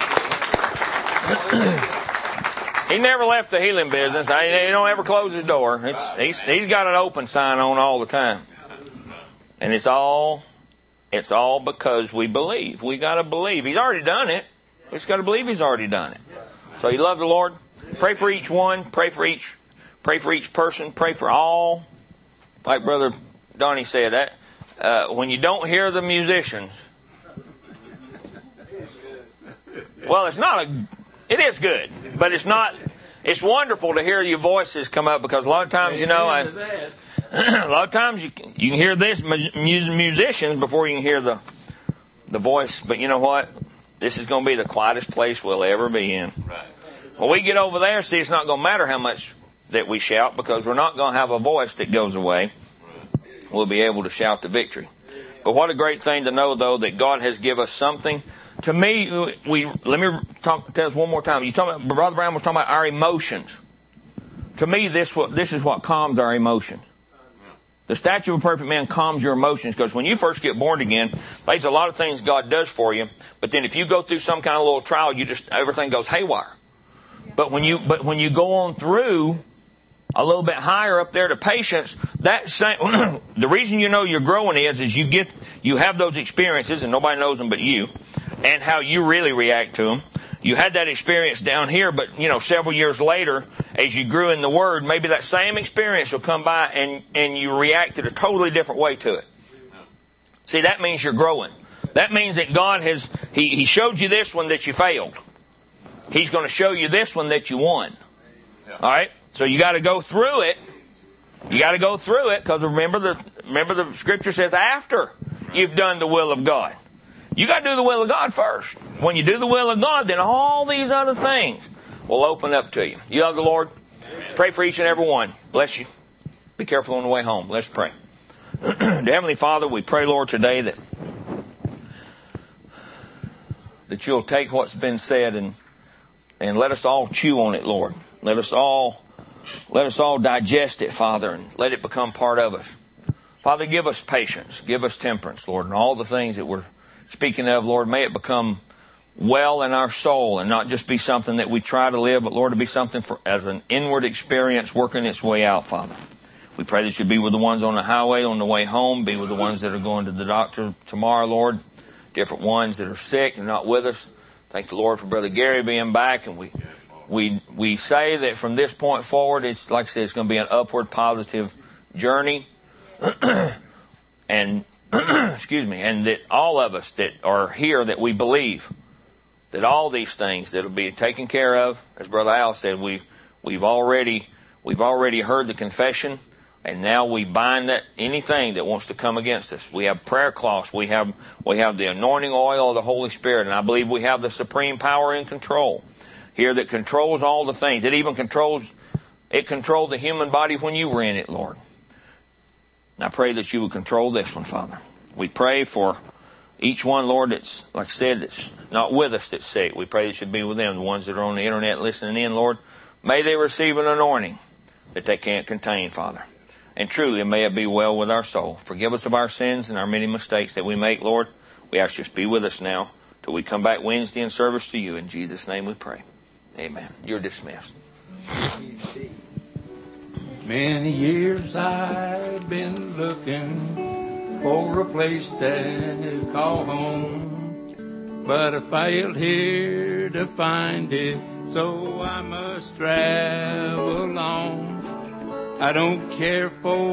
He never left the healing business. He don't ever close his door. He's got an open sign on all the time. And it's all because we believe. We got to believe. He's already done it. We just got to believe He's already done it. So you love the Lord. Pray for each one. Pray for each person. Pray for all. Like Brother Donnie said, that when you don't hear the musicians, well, it is good, but it's not. It's wonderful to hear your voices come up because a lot of times, a lot of times you can hear this musicians before you can hear the voice. But you know what? This is going to be the quietest place we'll ever be in. Right. When we get over there, see, it's not going to matter how much that we shout because we're not going to have a voice that goes away. We'll be able to shout the victory. But what a great thing to know, though, that God has given us something. To me, let me tell us one more time. Brother Brown was talking about our emotions. To me, this is what calms our emotions. The statue of a perfect man calms your emotions because when you first get born again, there's a lot of things God does for you. But then if you go through some kind of little trial, everything goes haywire. But when you go on through a little bit higher up there to patience, the reason you know you're growing is you have those experiences and nobody knows them but you, and how you really react to them. You had that experience down here, but several years later, as you grew in the Word, maybe that same experience will come by and you reacted a totally different way to it. See, that means you're growing. That means that God He showed you this one that you failed. He's going to show you this one that you won. All right? So you got to go through it. You got to go through it because remember the Scripture says after you've done the will of God. You got to do the will of God first. When you do the will of God, then all these other things will open up to you. You love the Lord? Pray for each and every one. Bless you. Be careful on the way home. Let's pray. Dear Heavenly Father, we pray, Lord, today that you'll take what's been said and let us all chew on it, Lord. Let us all digest it, Father, and let it become part of us. Father, give us patience. Give us temperance, Lord, and all the things that we're speaking of, Lord, may it become well in our soul and not just be something that we try to live, but, Lord, to be something as an inward experience working its way out, Father. We pray that you be with the ones on the highway on the way home, be with the ones that are going to the doctor tomorrow, Lord, different ones that are sick and not with us. Thank the Lord for Brother Gary being back, and we say that from this point forward, it's like I said, it's going to be an upward positive journey. And excuse me, and that all of us that are here, that we believe that all these things that will be taken care of, as Brother Al said, we've already heard the confession, and now we bind that anything that wants to come against us. We have prayer cloths, we have the anointing oil of the Holy Spirit, and I believe we have the supreme power and control here that controls all the things. It even controlled the human body when you were in it, Lord. And I pray that you would control this one, Father. We pray for each one, Lord, that's, like I said, that's not with us, that's sick. We pray that you be with them, the ones that are on the internet listening in, Lord. May they receive an anointing that they can't contain, Father. And truly, may it be well with our soul. Forgive us of our sins and our many mistakes that we make, Lord. We ask you to be with us now till we come back Wednesday in service to you. In Jesus' name we pray. Amen. You're dismissed. Many years I've been looking for a place to call home, but I failed here to find it, so I must travel on. I don't care for